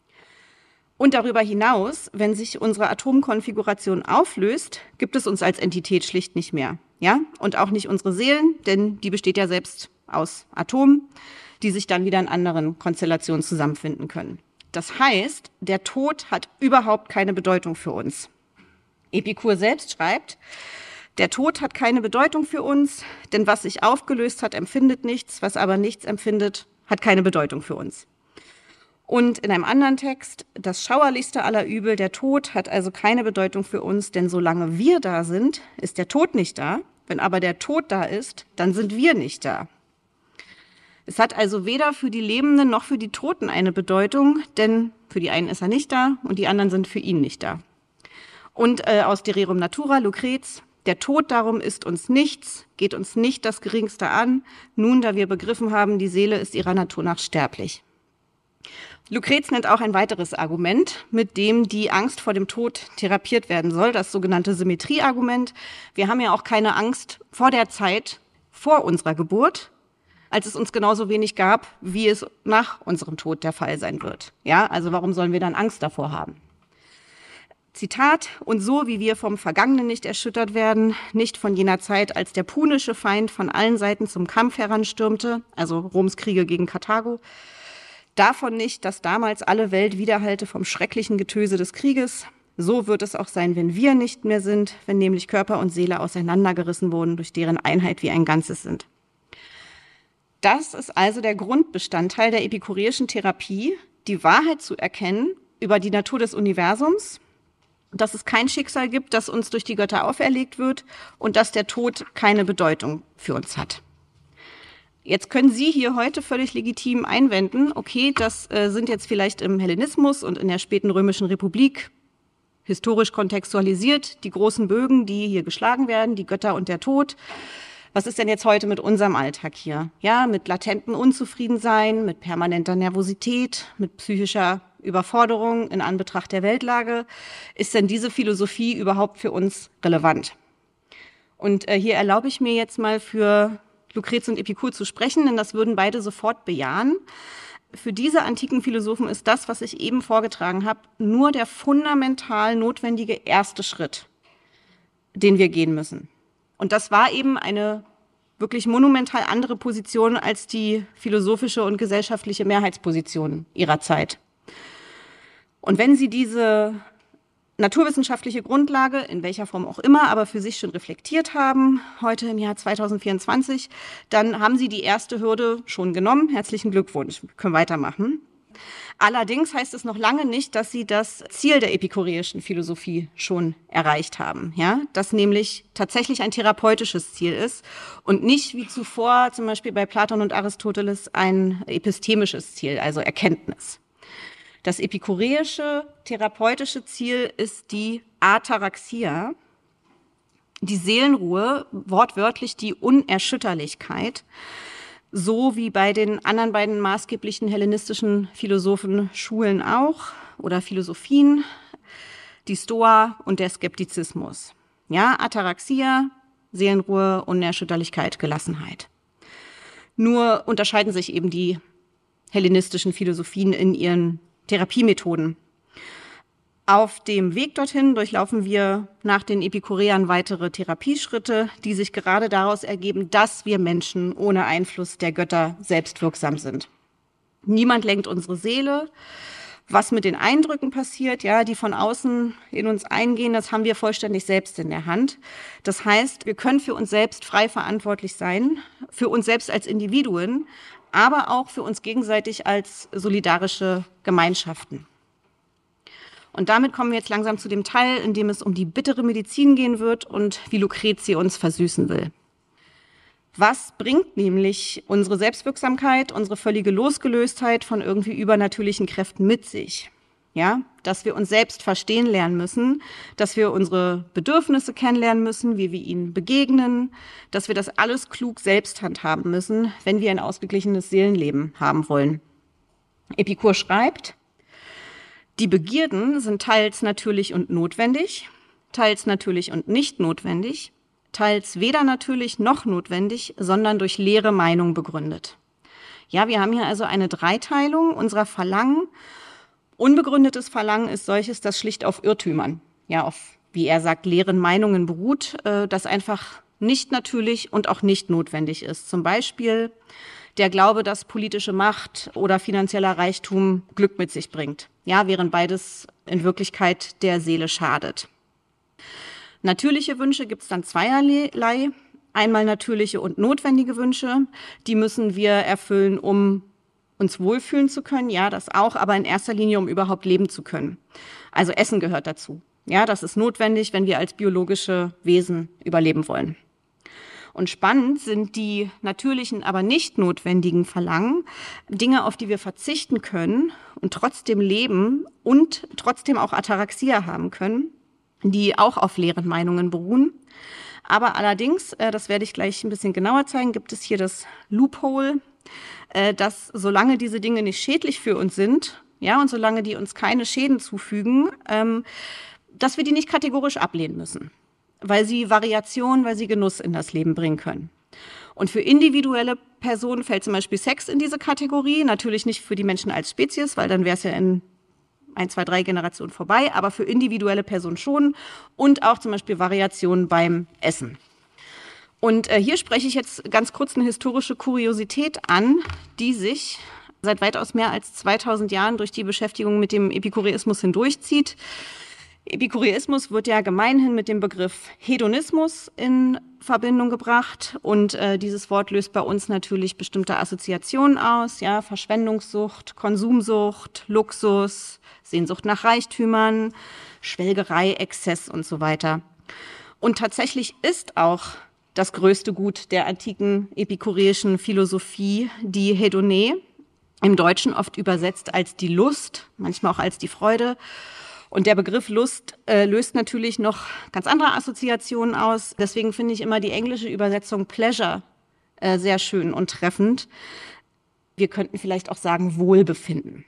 Und darüber hinaus, wenn sich unsere Atomkonfiguration auflöst, gibt es uns als Entität schlicht nicht mehr, ja? Und auch nicht unsere Seelen, denn die besteht ja selbst aus Atomen, die sich dann wieder in anderen Konstellationen zusammenfinden können. Das heißt, der Tod hat überhaupt keine Bedeutung für uns. Epikur selbst schreibt, der Tod hat keine Bedeutung für uns, denn was sich aufgelöst hat, empfindet nichts, was aber nichts empfindet, hat keine Bedeutung für uns. Und in einem anderen Text, das schauerlichste aller Übel, der Tod, hat also keine Bedeutung für uns, denn solange wir da sind, ist der Tod nicht da. Wenn aber der Tod da ist, dann sind wir nicht da. Es hat also weder für die Lebenden noch für die Toten eine Bedeutung, denn für die einen ist er nicht da und die anderen sind für ihn nicht da. Und äh, aus De Rerum Natura, Lucrez, der Tod darum ist uns nichts, geht uns nicht das Geringste an, nun da wir begriffen haben, die Seele ist ihrer Natur nach sterblich. Lucrez nennt auch ein weiteres Argument, mit dem die Angst vor dem Tod therapiert werden soll, das sogenannte Symmetrieargument. Wir haben ja auch keine Angst vor der Zeit vor unserer Geburt, als es uns genauso wenig gab, wie es nach unserem Tod der Fall sein wird. Ja, also warum sollen wir dann Angst davor haben? Zitat, und so wie wir vom Vergangenen nicht erschüttert werden, nicht von jener Zeit, als der punische Feind von allen Seiten zum Kampf heranstürmte, also Roms Kriege gegen Karthago, davon nicht, dass damals alle Welt widerhallte vom schrecklichen Getöse des Krieges, so wird es auch sein, wenn wir nicht mehr sind, wenn nämlich Körper und Seele auseinandergerissen wurden, durch deren Einheit wir ein Ganzes sind. Das ist also der Grundbestandteil der epikureischen Therapie, die Wahrheit zu erkennen über die Natur des Universums, dass es kein Schicksal gibt, das uns durch die Götter auferlegt wird und dass der Tod keine Bedeutung für uns hat. Jetzt können Sie hier heute völlig legitim einwenden, okay, das äh, sind jetzt vielleicht im Hellenismus und in der späten Römischen Republik historisch kontextualisiert die großen Bögen, die hier geschlagen werden, die Götter und der Tod. Was ist denn jetzt heute mit unserem Alltag hier? Ja, mit latentem Unzufriedensein, mit permanenter Nervosität, mit psychischer Überforderung in Anbetracht der Weltlage. Ist denn diese Philosophie überhaupt für uns relevant? Und äh, hier erlaube ich mir jetzt mal für Lucrez und Epikur zu sprechen, denn das würden beide sofort bejahen. Für diese antiken Philosophen ist das, was ich eben vorgetragen habe, nur der fundamental notwendige erste Schritt, den wir gehen müssen. Und das war eben eine wirklich monumental andere Position als die philosophische und gesellschaftliche Mehrheitsposition ihrer Zeit. Und wenn Sie diese naturwissenschaftliche Grundlage, in welcher Form auch immer, aber für sich schon reflektiert haben, heute im Jahr zweitausendvierundzwanzig, dann haben Sie die erste Hürde schon genommen. Herzlichen Glückwunsch, wir können weitermachen. Allerdings heißt es noch lange nicht, dass Sie das Ziel der epikureischen Philosophie schon erreicht haben, ja, das nämlich tatsächlich ein therapeutisches Ziel ist und nicht wie zuvor zum Beispiel bei Platon und Aristoteles ein epistemisches Ziel, also Erkenntnis. Das epikureische therapeutische Ziel ist die Ataraxia, die Seelenruhe, wortwörtlich die Unerschütterlichkeit, so wie bei den anderen beiden maßgeblichen hellenistischen Philosophen Schulen auch oder Philosophien, die Stoa und der Skeptizismus. Ja, Ataraxia, Seelenruhe, Unerschütterlichkeit, Gelassenheit. Nur unterscheiden sich eben die hellenistischen Philosophien in ihren Therapiemethoden. Auf dem Weg dorthin durchlaufen wir nach den Epikureern weitere Therapieschritte, die sich gerade daraus ergeben, dass wir Menschen ohne Einfluss der Götter selbstwirksam sind. Niemand lenkt unsere Seele. Was mit den Eindrücken passiert, ja, die von außen in uns eingehen, das haben wir vollständig selbst in der Hand. Das heißt, wir können für uns selbst frei verantwortlich sein, für uns selbst als Individuen, aber auch für uns gegenseitig als solidarische Gemeinschaften. Und damit kommen wir jetzt langsam zu dem Teil, in dem es um die bittere Medizin gehen wird und wie Lucretia uns versüßen will. Was bringt nämlich unsere Selbstwirksamkeit, unsere völlige Losgelöstheit von irgendwie übernatürlichen Kräften mit sich? Ja, dass wir uns selbst verstehen lernen müssen, dass wir unsere Bedürfnisse kennenlernen müssen, wie wir ihnen begegnen, dass wir das alles klug selbst handhaben müssen, wenn wir ein ausgeglichenes Seelenleben haben wollen. Epikur schreibt: Die Begierden sind teils natürlich und notwendig, teils natürlich und nicht notwendig, teils weder natürlich noch notwendig, sondern durch leere Meinung begründet. Ja, wir haben hier also eine Dreiteilung unserer Verlangen. Unbegründetes Verlangen ist solches, das schlicht auf Irrtümern, ja, auf, wie er sagt, leeren Meinungen beruht, äh, das einfach nicht natürlich und auch nicht notwendig ist. Zum Beispiel der Glaube, dass politische Macht oder finanzieller Reichtum Glück mit sich bringt. Ja, während beides in Wirklichkeit der Seele schadet. Natürliche Wünsche gibt es dann zweierlei. Einmal natürliche und notwendige Wünsche. Die müssen wir erfüllen, um uns wohlfühlen zu können. Ja, das auch, aber in erster Linie, um überhaupt leben zu können. Also Essen gehört dazu. Ja, das ist notwendig, wenn wir als biologische Wesen überleben wollen. Und spannend sind die natürlichen, aber nicht notwendigen Verlangen, Dinge, auf die wir verzichten können und trotzdem leben und trotzdem auch Ataraxia haben können, die auch auf leeren Meinungen beruhen. Aber allerdings, äh, das werde ich gleich ein bisschen genauer zeigen, gibt es hier das Loophole, äh, dass solange diese Dinge nicht schädlich für uns sind, ja, und solange die uns keine Schäden zufügen, ähm, dass wir die nicht kategorisch ablehnen müssen, weil sie Variation, weil sie Genuss in das Leben bringen können. Und für individuelle Personen fällt zum Beispiel Sex in diese Kategorie, natürlich nicht für die Menschen als Spezies, weil dann wäre es ja in ein, zwei, drei Generationen vorbei, aber für individuelle Personen schon und auch zum Beispiel Variationen beim Essen. Und äh, hier spreche ich jetzt ganz kurz eine historische Kuriosität an, die sich seit weitaus mehr als zweitausend Jahren durch die Beschäftigung mit dem Epikureismus hindurchzieht. Epikureismus wird ja gemeinhin mit dem Begriff Hedonismus in Verbindung gebracht und äh, dieses Wort löst bei uns natürlich bestimmte Assoziationen aus, ja, Verschwendungssucht, Konsumsucht, Luxus, Sehnsucht nach Reichtümern, Schwelgerei, Exzess und so weiter. Und tatsächlich ist auch das größte Gut der antiken epikureischen Philosophie die Hedonie, im Deutschen oft übersetzt als die Lust, manchmal auch als die Freude. Und der Begriff Lust äh, löst natürlich noch ganz andere Assoziationen aus. Deswegen finde ich immer die englische Übersetzung Pleasure äh, sehr schön und treffend. Wir könnten vielleicht auch sagen Wohlbefinden.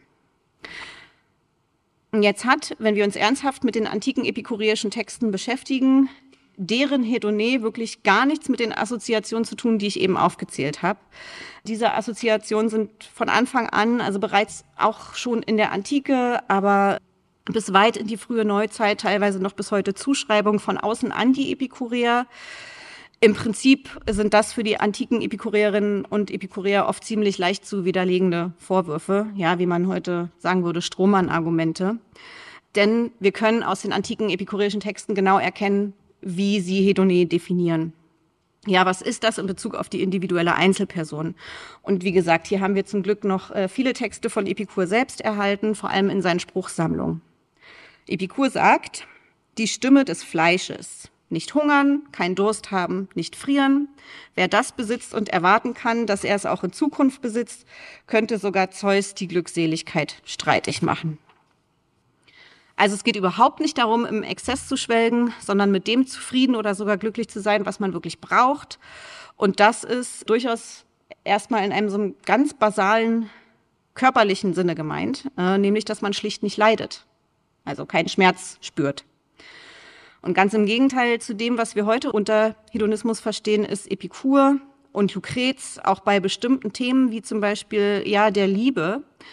Und jetzt hat, wenn wir uns ernsthaft mit den antiken epikureischen Texten beschäftigen, deren Hedonie wirklich gar nichts mit den Assoziationen zu tun, die ich eben aufgezählt habe. Diese Assoziationen sind von Anfang an, also bereits auch schon in der Antike, aber bis weit in die frühe Neuzeit, teilweise noch bis heute Zuschreibungen von außen an die Epikureer. Im Prinzip sind das für die antiken Epikureerinnen und Epikureer oft ziemlich leicht zu widerlegende Vorwürfe, ja, wie man heute sagen würde, Strohmann-Argumente. Denn wir können aus den antiken epikureischen Texten genau erkennen, wie sie Hedonie definieren. Ja, was ist das in Bezug auf die individuelle Einzelperson? Und wie gesagt, hier haben wir zum Glück noch äh, viele Texte von Epikur selbst erhalten, vor allem in seinen Spruchsammlungen. Epikur sagt, die Stimme des Fleisches. Nicht hungern, keinen Durst haben, nicht frieren. Wer das besitzt und erwarten kann, dass er es auch in Zukunft besitzt, könnte sogar Zeus die Glückseligkeit streitig machen. Also es geht überhaupt nicht darum, im Exzess zu schwelgen, sondern mit dem zufrieden oder sogar glücklich zu sein, was man wirklich braucht. Und das ist durchaus erstmal in einem so einem ganz basalen körperlichen Sinne gemeint, äh, nämlich, dass man schlicht nicht leidet, also keinen Schmerz spürt. Und ganz im Gegenteil zu dem, was wir heute unter Hedonismus verstehen, ist Epikur und Lucrez auch bei bestimmten Themen, wie zum Beispiel ja der Liebe,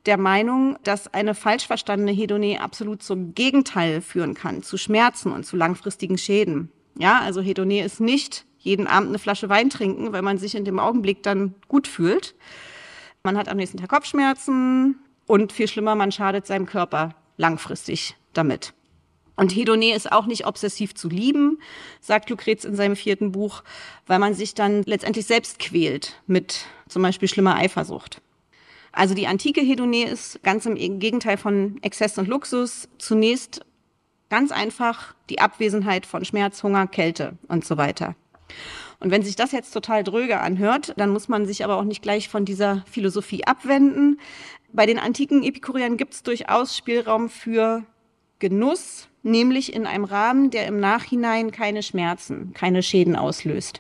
der Meinung, dass eine falsch verstandene Hedonie absolut zum Gegenteil führen kann, zu Schmerzen und zu langfristigen Schäden. Ja, also Hedonie ist nicht jeden Abend eine Flasche Wein trinken, weil man sich in dem Augenblick dann gut fühlt. Man hat am nächsten Tag Kopfschmerzen und viel schlimmer, man schadet seinem Körper langfristig damit. Und Hedonie ist auch nicht obsessiv zu lieben, sagt Lucrez in seinem vierten Buch, weil man sich dann letztendlich selbst quält mit zum Beispiel schlimmer Eifersucht. Also die antike Hedonie ist ganz im Gegenteil von Exzess und Luxus zunächst ganz einfach die Abwesenheit von Schmerz, Hunger, Kälte und so weiter. Und wenn sich das jetzt total dröge anhört, dann muss man sich aber auch nicht gleich von dieser Philosophie abwenden. Bei den antiken Epikureern gibt es durchaus Spielraum für Genuss, nämlich in einem Rahmen, der im Nachhinein keine Schmerzen, keine Schäden auslöst.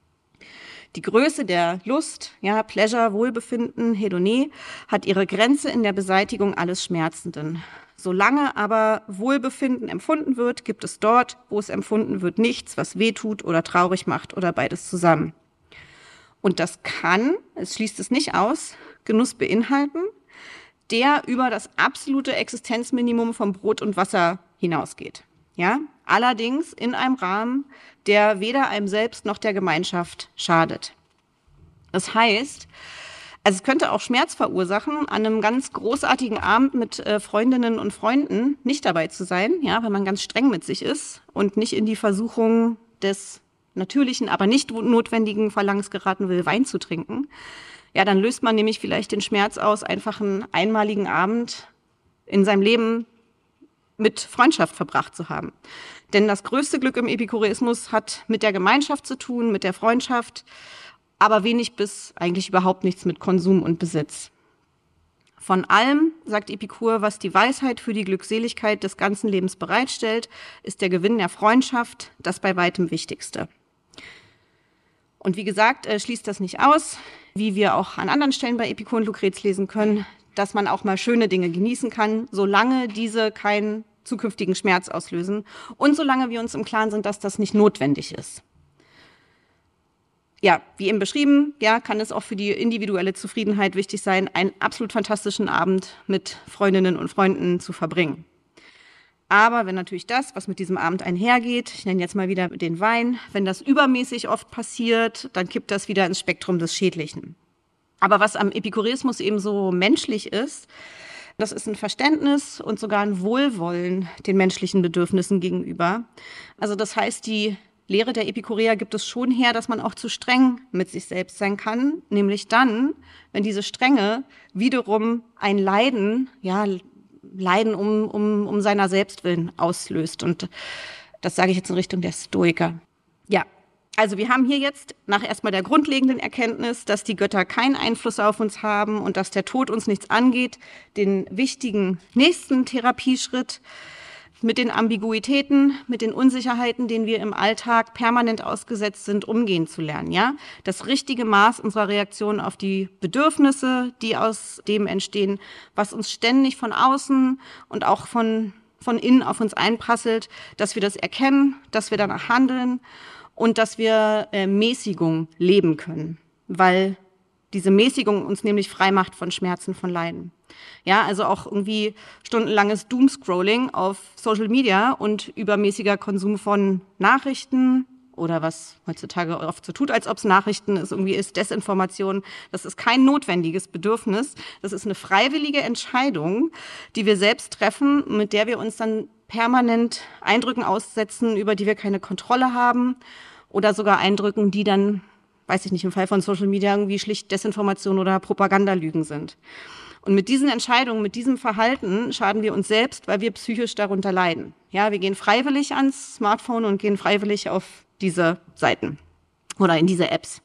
Die Größe der Lust, ja, Pleasure, Wohlbefinden, Hedonie, hat ihre Grenze in der Beseitigung alles Schmerzenden. Solange aber Wohlbefinden empfunden wird, gibt es dort, wo es empfunden wird, nichts, was wehtut oder traurig macht oder beides zusammen. Und das kann, es schließt es nicht aus, Genuss beinhalten, der über das absolute Existenzminimum von Brot und Wasser hinausgeht. Ja, allerdings in einem Rahmen, der weder einem selbst noch der Gemeinschaft schadet. Das heißt, also es könnte auch Schmerz verursachen, an einem ganz großartigen Abend mit äh, Freundinnen und Freunden nicht dabei zu sein, ja, wenn man ganz streng mit sich ist und nicht in die Versuchung des natürlichen, aber nicht notwendigen Verlangens geraten will, Wein zu trinken. Ja, dann löst man nämlich vielleicht den Schmerz aus, einfach einen einmaligen Abend in seinem Leben mit Freundschaft verbracht zu haben. Denn das größte Glück im Epikureismus hat mit der Gemeinschaft zu tun, mit der Freundschaft, aber wenig bis eigentlich überhaupt nichts mit Konsum und Besitz. Von allem, sagt Epikur, was die Weisheit für die Glückseligkeit des ganzen Lebens bereitstellt, ist der Gewinn der Freundschaft das bei weitem Wichtigste. Und wie gesagt, äh, schließt das nicht aus, wie wir auch an anderen Stellen bei Epikur und Lucrez lesen können, dass man auch mal schöne Dinge genießen kann, solange diese keinen zukünftigen Schmerz auslösen und solange wir uns im Klaren sind, dass das nicht notwendig ist. Ja, wie eben beschrieben, ja, kann es auch für die individuelle Zufriedenheit wichtig sein, einen absolut fantastischen Abend mit Freundinnen und Freunden zu verbringen. Aber wenn natürlich das, was mit diesem Abend einhergeht, ich nenne jetzt mal wieder den Wein, wenn das übermäßig oft passiert, dann kippt das wieder ins Spektrum des Schädlichen. Aber was am Epikureismus eben so menschlich ist, das ist ein Verständnis und sogar ein Wohlwollen den menschlichen Bedürfnissen gegenüber. Also das heißt, die Lehre der Epikureer gibt es schon her, dass man auch zu streng mit sich selbst sein kann, nämlich dann, wenn diese Strenge wiederum ein Leiden, ja, Leiden um, um, um seiner selbst willen auslöst. Und das sage ich jetzt in Richtung der Stoiker. Ja, also wir haben hier jetzt nach erstmal der grundlegenden Erkenntnis, dass die Götter keinen Einfluss auf uns haben und dass der Tod uns nichts angeht, den wichtigen nächsten Therapieschritt mit den Ambiguitäten, mit den Unsicherheiten, denen wir im Alltag permanent ausgesetzt sind, umgehen zu lernen, ja? Das richtige Maß unserer Reaktion auf die Bedürfnisse, die aus dem entstehen, was uns ständig von außen und auch von, von innen auf uns einprasselt, dass wir das erkennen, dass wir danach handeln und dass wir äh, Mäßigung leben können, weil diese Mäßigung uns nämlich frei macht von Schmerzen, von Leiden. Ja, also auch irgendwie stundenlanges Doomscrolling auf Social Media und übermäßiger Konsum von Nachrichten oder was heutzutage oft so tut, als ob es Nachrichten ist, irgendwie ist Desinformation. Das ist kein notwendiges Bedürfnis. Das ist eine freiwillige Entscheidung, die wir selbst treffen, mit der wir uns dann permanent Eindrücken aussetzen, über die wir keine Kontrolle haben oder sogar Eindrücken, die dann, weiß ich nicht, im Fall von Social Media irgendwie schlicht Desinformation oder Propagandalügen sind. Und mit diesen Entscheidungen, mit diesem Verhalten schaden wir uns selbst, weil wir psychisch darunter leiden. Ja, wir gehen freiwillig ans Smartphone und gehen freiwillig auf diese Seiten oder in diese Apps.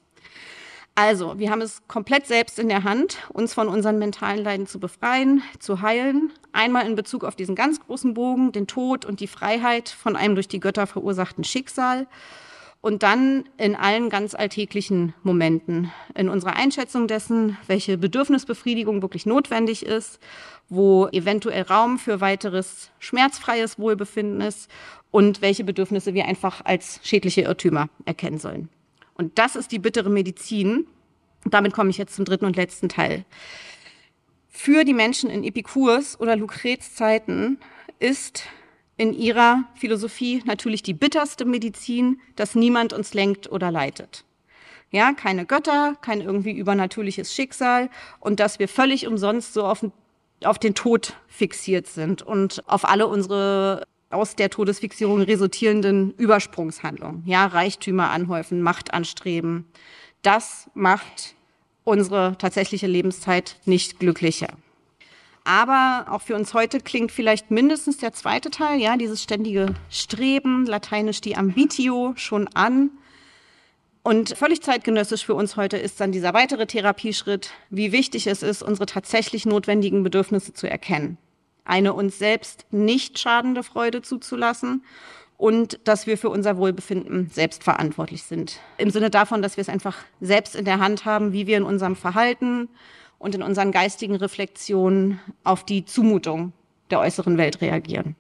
Also, wir haben es komplett selbst in der Hand, uns von unseren mentalen Leiden zu befreien, zu heilen. Einmal in Bezug auf diesen ganz großen Bogen, den Tod und die Freiheit von einem durch die Götter verursachten Schicksal. Und dann in allen ganz alltäglichen Momenten, in unserer Einschätzung dessen, welche Bedürfnisbefriedigung wirklich notwendig ist, wo eventuell Raum für weiteres schmerzfreies Wohlbefinden ist und welche Bedürfnisse wir einfach als schädliche Irrtümer erkennen sollen. Und das ist die bittere Medizin. Und damit komme ich jetzt zum dritten und letzten Teil. Für die Menschen in Epikurs oder Lucrez Zeiten ist in ihrer Philosophie natürlich die bitterste Medizin, dass niemand uns lenkt oder leitet. Ja, keine Götter, kein irgendwie übernatürliches Schicksal und dass wir völlig umsonst so auf, auf den Tod fixiert sind und auf alle unsere aus der Todesfixierung resultierenden Übersprungshandlungen. Ja, Reichtümer anhäufen, Macht anstreben. Das macht unsere tatsächliche Lebenszeit nicht glücklicher. Aber auch für uns heute klingt vielleicht mindestens der zweite Teil, ja, dieses ständige Streben, lateinisch die Ambitio, schon an. Und völlig zeitgenössisch für uns heute ist dann dieser weitere Therapieschritt, wie wichtig es ist, unsere tatsächlich notwendigen Bedürfnisse zu erkennen. Eine uns selbst nicht schadende Freude zuzulassen und dass wir für unser Wohlbefinden selbst verantwortlich sind. Im Sinne davon, dass wir es einfach selbst in der Hand haben, wie wir in unserem Verhalten und in unseren geistigen Reflexionen auf die Zumutung der äußeren Welt reagieren.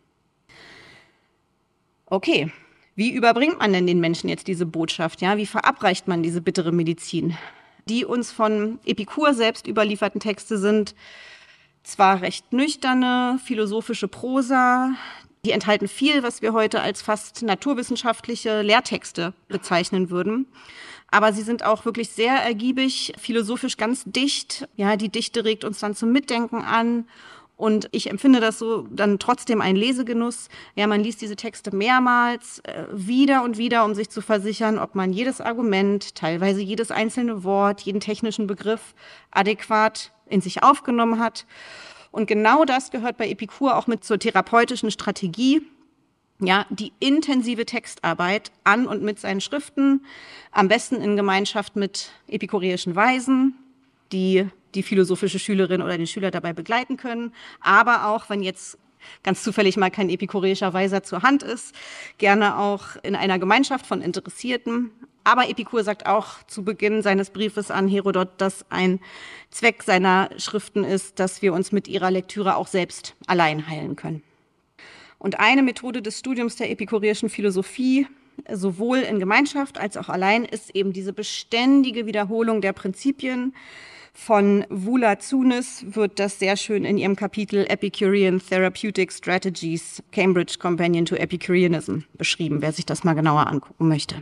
Okay, wie überbringt man denn den Menschen jetzt diese Botschaft? Ja, wie verabreicht man diese bittere Medizin? Die uns von Epikur selbst überlieferten Texte sind zwar recht nüchterne, philosophische Prosa, die enthalten viel, was wir heute als fast naturwissenschaftliche Lehrtexte bezeichnen würden. Aber sie sind auch wirklich sehr ergiebig, philosophisch ganz dicht. Ja, die Dichte regt uns dann zum Mitdenken an. Und ich empfinde das so dann trotzdem ein Lesegenuss. Ja, man liest diese Texte mehrmals, äh, wieder und wieder, um sich zu versichern, ob man jedes Argument, teilweise jedes einzelne Wort, jeden technischen Begriff adäquat in sich aufgenommen hat. Und genau das gehört bei Epikur auch mit zur therapeutischen Strategie. Ja, die intensive Textarbeit an und mit seinen Schriften, am besten in Gemeinschaft mit epikureischen Weisen, die die philosophische Schülerin oder den Schüler dabei begleiten können. Aber auch, wenn jetzt ganz zufällig mal kein epikureischer Weiser zur Hand ist, gerne auch in einer Gemeinschaft von Interessierten. Aber Epikur sagt auch zu Beginn seines Briefes an Herodot, dass ein Zweck seiner Schriften ist, dass wir uns mit ihrer Lektüre auch selbst allein heilen können. Und eine Methode des Studiums der epikureischen Philosophie, sowohl in Gemeinschaft als auch allein, ist eben diese beständige Wiederholung der Prinzipien. Von Vula Tsunis wird das sehr schön in ihrem Kapitel Epicurean Therapeutic Strategies, Cambridge Companion to Epicureanism beschrieben, wer sich das mal genauer angucken möchte.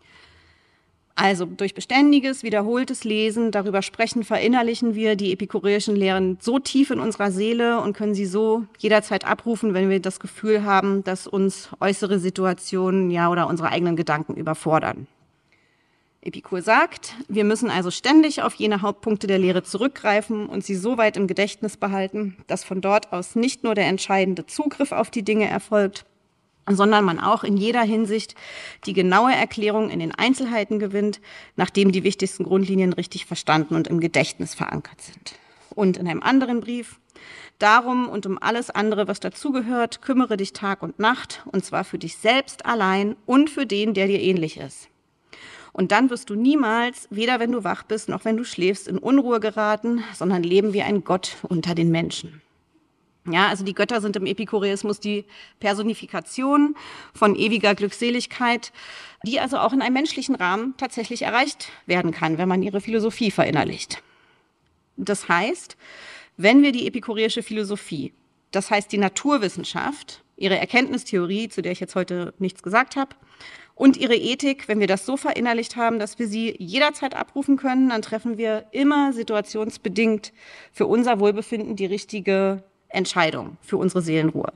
Also durch beständiges, wiederholtes Lesen, darüber sprechen, verinnerlichen wir die epikureischen Lehren so tief in unserer Seele und können sie so jederzeit abrufen, wenn wir das Gefühl haben, dass uns äußere Situationen, ja, oder unsere eigenen Gedanken überfordern. Epikur sagt, wir müssen also ständig auf jene Hauptpunkte der Lehre zurückgreifen und sie so weit im Gedächtnis behalten, dass von dort aus nicht nur der entscheidende Zugriff auf die Dinge erfolgt, sondern man auch in jeder Hinsicht die genaue Erklärung in den Einzelheiten gewinnt, nachdem die wichtigsten Grundlinien richtig verstanden und im Gedächtnis verankert sind. Und in einem anderen Brief: Darum und um alles andere, was dazugehört, kümmere dich Tag und Nacht, und zwar für dich selbst allein und für den, der dir ähnlich ist. Und dann wirst du niemals, weder wenn du wach bist, noch wenn du schläfst, in Unruhe geraten, sondern leben wie ein Gott unter den Menschen. Ja, also die Götter sind im Epikureismus die Personifikation von ewiger Glückseligkeit, die also auch in einem menschlichen Rahmen tatsächlich erreicht werden kann, wenn man ihre Philosophie verinnerlicht. Das heißt, wenn wir die epikureische Philosophie, das heißt die Naturwissenschaft, ihre Erkenntnistheorie, zu der ich jetzt heute nichts gesagt habe, und ihre Ethik, wenn wir das so verinnerlicht haben, dass wir sie jederzeit abrufen können, dann treffen wir immer situationsbedingt für unser Wohlbefinden die richtige Entscheidung für unsere Seelenruhe.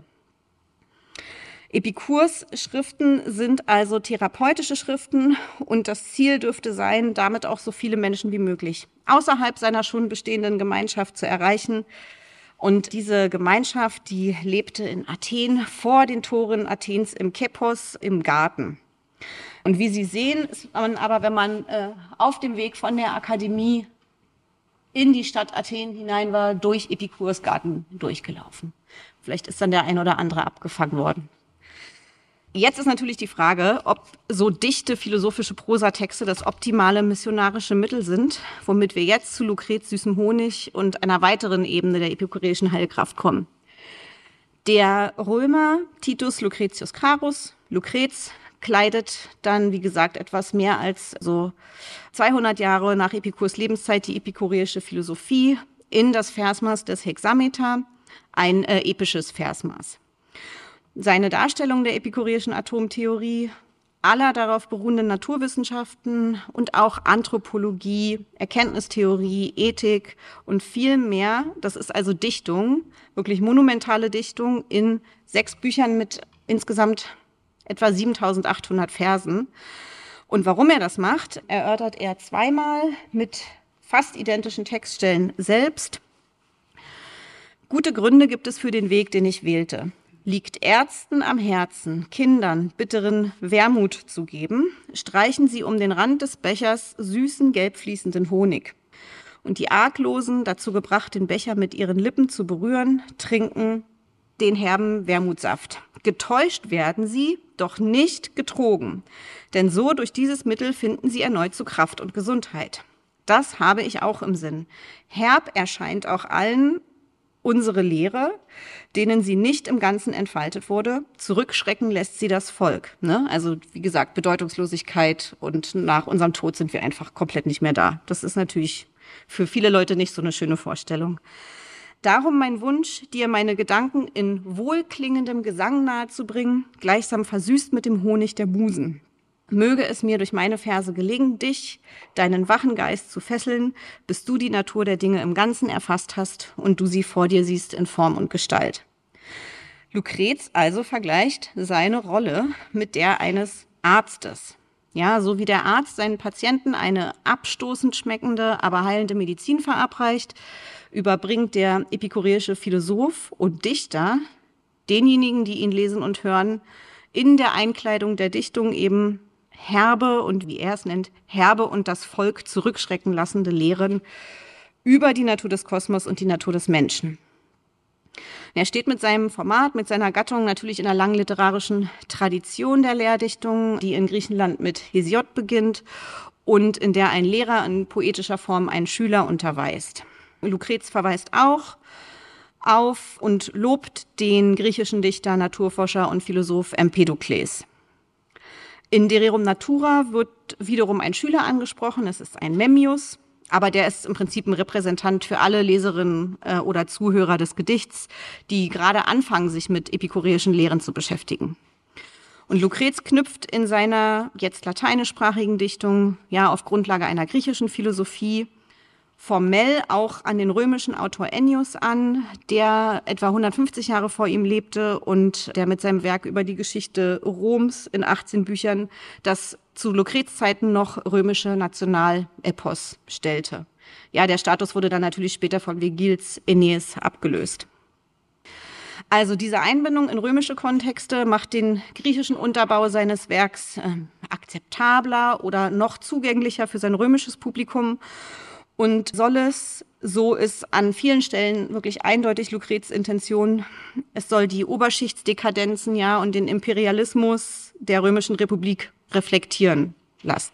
Epikurs Schriften sind also therapeutische Schriften und das Ziel dürfte sein, damit auch so viele Menschen wie möglich außerhalb seiner schon bestehenden Gemeinschaft zu erreichen. Und diese Gemeinschaft, die lebte in Athen, vor den Toren Athens im Kepos, im Garten. Und wie Sie sehen, ist man aber, wenn man äh, auf dem Weg von der Akademie in die Stadt Athen hinein war, durch Epikurs Garten durchgelaufen. Vielleicht ist dann der ein oder andere abgefangen worden. Jetzt ist natürlich die Frage, ob so dichte philosophische Prosatexte das optimale missionarische Mittel sind, womit wir jetzt zu Lucrez süßem Honig und einer weiteren Ebene der epikureischen Heilkraft kommen. Der Römer Titus Lucretius Carus, Lucrez, kleidet dann, wie gesagt, etwas mehr als so zweihundert Jahre nach Epikurs Lebenszeit die epikureische Philosophie in das Versmaß des Hexameter, ein äh, episches Versmaß. Seine Darstellung der epikureischen Atomtheorie, aller darauf beruhenden Naturwissenschaften und auch Anthropologie, Erkenntnistheorie, Ethik und viel mehr. Das ist also Dichtung, wirklich monumentale Dichtung in sechs Büchern mit insgesamt etwa siebentausendachthundert Versen. Und warum er das macht, erörtert er zweimal mit fast identischen Textstellen selbst. Gute Gründe gibt es für den Weg, den ich wählte. Liegt Ärzten am Herzen, Kindern bitteren Wermut zu geben, streichen sie um den Rand des Bechers süßen, gelb fließenden Honig. Und die Arglosen, dazu gebracht, den Becher mit ihren Lippen zu berühren, trinken den herben Wermutsaft. Getäuscht werden sie, doch nicht getrogen, denn so durch dieses Mittel finden sie erneut zu Kraft und Gesundheit. Das habe ich auch im Sinn. Herb erscheint auch allen unsere Lehre, denen sie nicht im Ganzen entfaltet wurde. Zurückschrecken lässt sie das Volk. Ne? Also wie gesagt, Bedeutungslosigkeit und nach unserem Tod sind wir einfach komplett nicht mehr da. Das ist natürlich für viele Leute nicht so eine schöne Vorstellung. Darum mein Wunsch, dir meine Gedanken in wohlklingendem Gesang nahezubringen, gleichsam versüßt mit dem Honig der Musen. Möge es mir durch meine Verse gelingen, dich, deinen wachen Geist zu fesseln, bis du die Natur der Dinge im Ganzen erfasst hast und du sie vor dir siehst in Form und Gestalt. Lucrez also vergleicht seine Rolle mit der eines Arztes. Ja, so wie der Arzt seinen Patienten eine abstoßend schmeckende, aber heilende Medizin verabreicht, überbringt der epikureische Philosoph und Dichter denjenigen, die ihn lesen und hören, in der Einkleidung der Dichtung eben herbe und, wie er es nennt, herbe und das Volk zurückschrecken lassende Lehren über die Natur des Kosmos und die Natur des Menschen. Er steht mit seinem Format, mit seiner Gattung natürlich in einer langen literarischen Tradition der Lehrdichtung, die in Griechenland mit Hesiod beginnt und in der ein Lehrer in poetischer Form einen Schüler unterweist. Lucrez verweist auch auf und lobt den griechischen Dichter, Naturforscher und Philosoph Empedokles. In De Rerum Natura wird wiederum ein Schüler angesprochen, es ist ein Memmius, aber der ist im Prinzip ein Repräsentant für alle Leserinnen äh, oder Zuhörer des Gedichts, die gerade anfangen, sich mit epikureischen Lehren zu beschäftigen. Und Lucrez knüpft in seiner jetzt lateinischsprachigen Dichtung ja auf Grundlage einer griechischen Philosophie formell auch an den römischen Autor Ennius an, der etwa hundertfünfzig Jahre vor ihm lebte und der mit seinem Werk über die Geschichte Roms in achtzehn Büchern das zu Lucrez Zeiten noch römische Nationalepos stellte. Ja, der Status wurde dann natürlich später von Vergils Aeneis abgelöst. Also diese Einbindung in römische Kontexte macht den griechischen Unterbau seines Werks äh, akzeptabler oder noch zugänglicher für sein römisches Publikum. Und soll es, so ist an vielen Stellen wirklich eindeutig Lucrez' Intention, es soll die Oberschichtsdekadenzen ja und den Imperialismus der Römischen Republik reflektieren lassen.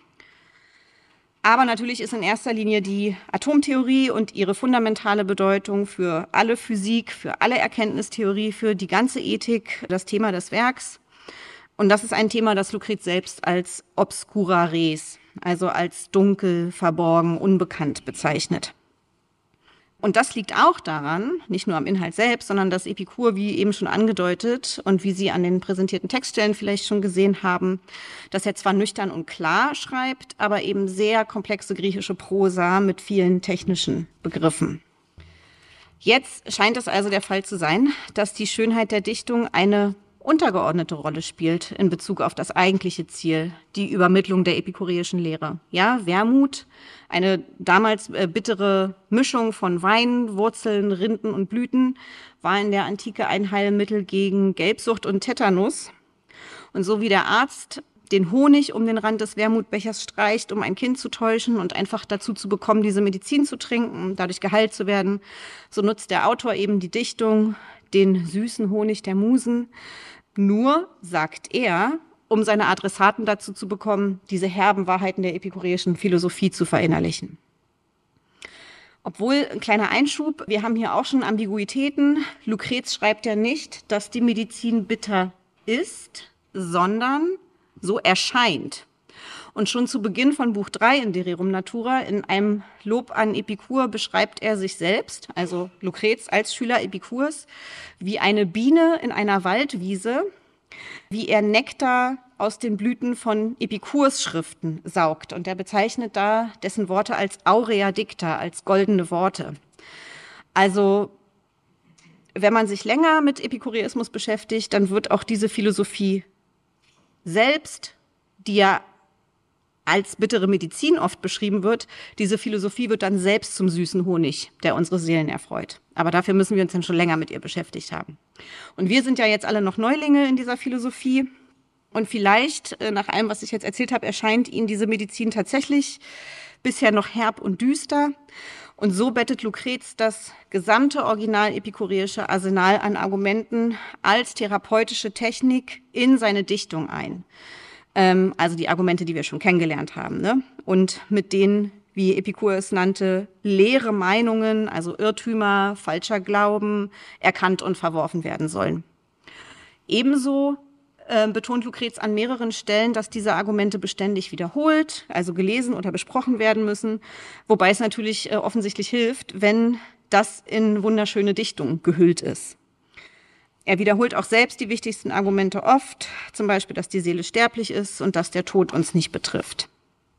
Aber natürlich ist in erster Linie die Atomtheorie und ihre fundamentale Bedeutung für alle Physik, für alle Erkenntnistheorie, für die ganze Ethik das Thema des Werks. Und das ist ein Thema, das Lucrez selbst als obscura res, also als dunkel, verborgen, unbekannt bezeichnet. Und das liegt auch daran, nicht nur am Inhalt selbst, sondern dass Epikur, wie eben schon angedeutet und wie Sie an den präsentierten Textstellen vielleicht schon gesehen haben, dass er zwar nüchtern und klar schreibt, aber eben sehr komplexe griechische Prosa mit vielen technischen Begriffen. Jetzt scheint es also der Fall zu sein, dass die Schönheit der Dichtung eine untergeordnete Rolle spielt in Bezug auf das eigentliche Ziel, die Übermittlung der epikureischen Lehre. Ja, Wermut, eine damals äh, bittere Mischung von Wein, Wurzeln, Rinden und Blüten, war in der Antike ein Heilmittel gegen Gelbsucht und Tetanus. Und so wie der Arzt den Honig um den Rand des Wermutbechers streicht, um ein Kind zu täuschen und einfach dazu zu bekommen, diese Medizin zu trinken, um dadurch geheilt zu werden, so nutzt der Autor eben die Dichtung, den süßen Honig der Musen, nur, sagt er, um seine Adressaten dazu zu bekommen, diese herben Wahrheiten der epikureischen Philosophie zu verinnerlichen. Obwohl, ein kleiner Einschub, wir haben hier auch schon Ambiguitäten. Lucrez schreibt ja nicht, dass die Medizin bitter ist, sondern so erscheint. Und schon zu Beginn von Buch drei in De Rerum Natura, in einem Lob an Epikur, beschreibt er sich selbst, also Lucrez als Schüler Epikurs, wie eine Biene in einer Waldwiese, wie er Nektar aus den Blüten von Epikurs Schriften saugt. Und er bezeichnet da dessen Worte als aurea dicta, als goldene Worte. Also wenn man sich länger mit Epikureismus beschäftigt, dann wird auch diese Philosophie selbst, die ja als bittere Medizin oft beschrieben wird, diese Philosophie wird dann selbst zum süßen Honig, der unsere Seelen erfreut. Aber dafür müssen wir uns dann schon länger mit ihr beschäftigt haben. Und wir sind ja jetzt alle noch Neulinge in dieser Philosophie. Und vielleicht, nach allem, was ich jetzt erzählt habe, erscheint Ihnen diese Medizin tatsächlich bisher noch herb und düster. Und so bettet Lucrez das gesamte original epikureische Arsenal an Argumenten als therapeutische Technik in seine Dichtung ein. Ähm, also die Argumente, die wir schon kennengelernt haben, ne? Und mit denen, wie Epikur es nannte, leere Meinungen, also Irrtümer, falscher Glauben, erkannt und verworfen werden sollen. Ebenso äh, betont Lucrez an mehreren Stellen, dass diese Argumente beständig wiederholt, also gelesen oder besprochen werden müssen, wobei es natürlich äh, offensichtlich hilft, wenn das in wunderschöne Dichtung gehüllt ist. Er wiederholt auch selbst die wichtigsten Argumente oft, zum Beispiel, dass die Seele sterblich ist und dass der Tod uns nicht betrifft.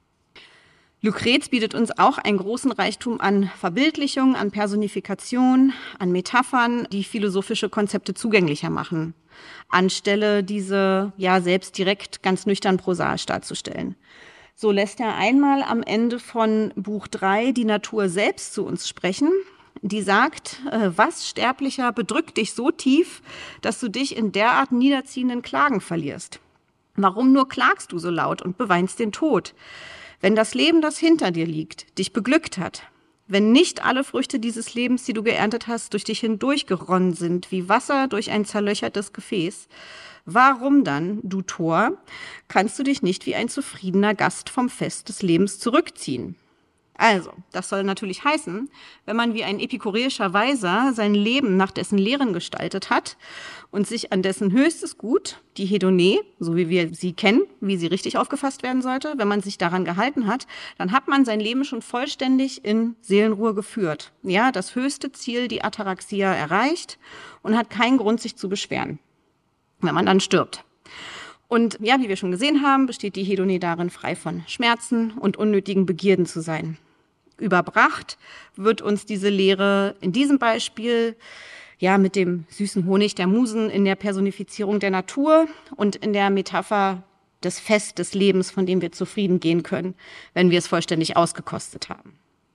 Lucrez bietet uns auch einen großen Reichtum an Verbildlichung, an Personifikation, an Metaphern, die philosophische Konzepte zugänglicher machen, anstelle diese ja selbst direkt ganz nüchtern prosaisch darzustellen. So lässt er einmal am Ende von Buch drei die Natur selbst zu uns sprechen, die sagt, was Sterblicher bedrückt dich so tief, dass du dich in derart niederziehenden Klagen verlierst? Warum nur klagst du so laut und beweinst den Tod? Wenn das Leben, das hinter dir liegt, dich beglückt hat, wenn nicht alle Früchte dieses Lebens, die du geerntet hast, durch dich hindurchgeronnen sind, wie Wasser durch ein zerlöchertes Gefäß, warum dann, du Tor, kannst du dich nicht wie ein zufriedener Gast vom Fest des Lebens zurückziehen? Also, das soll natürlich heißen, wenn man wie ein epikureischer Weiser sein Leben nach dessen Lehren gestaltet hat und sich an dessen höchstes Gut, die Hedonie, so wie wir sie kennen, wie sie richtig aufgefasst werden sollte, wenn man sich daran gehalten hat, dann hat man sein Leben schon vollständig in Seelenruhe geführt. Ja, das höchste Ziel, die Ataraxia, erreicht und hat keinen Grund, sich zu beschweren, wenn man dann stirbt. Und ja, wie wir schon gesehen haben, besteht die Hedonie darin, frei von Schmerzen und unnötigen Begierden zu sein. Überbracht wird uns diese Lehre in diesem Beispiel ja mit dem süßen Honig der Musen in der Personifizierung der Natur und in der Metapher des Fest des Lebens, von dem wir zufrieden gehen können, wenn wir es vollständig ausgekostet haben.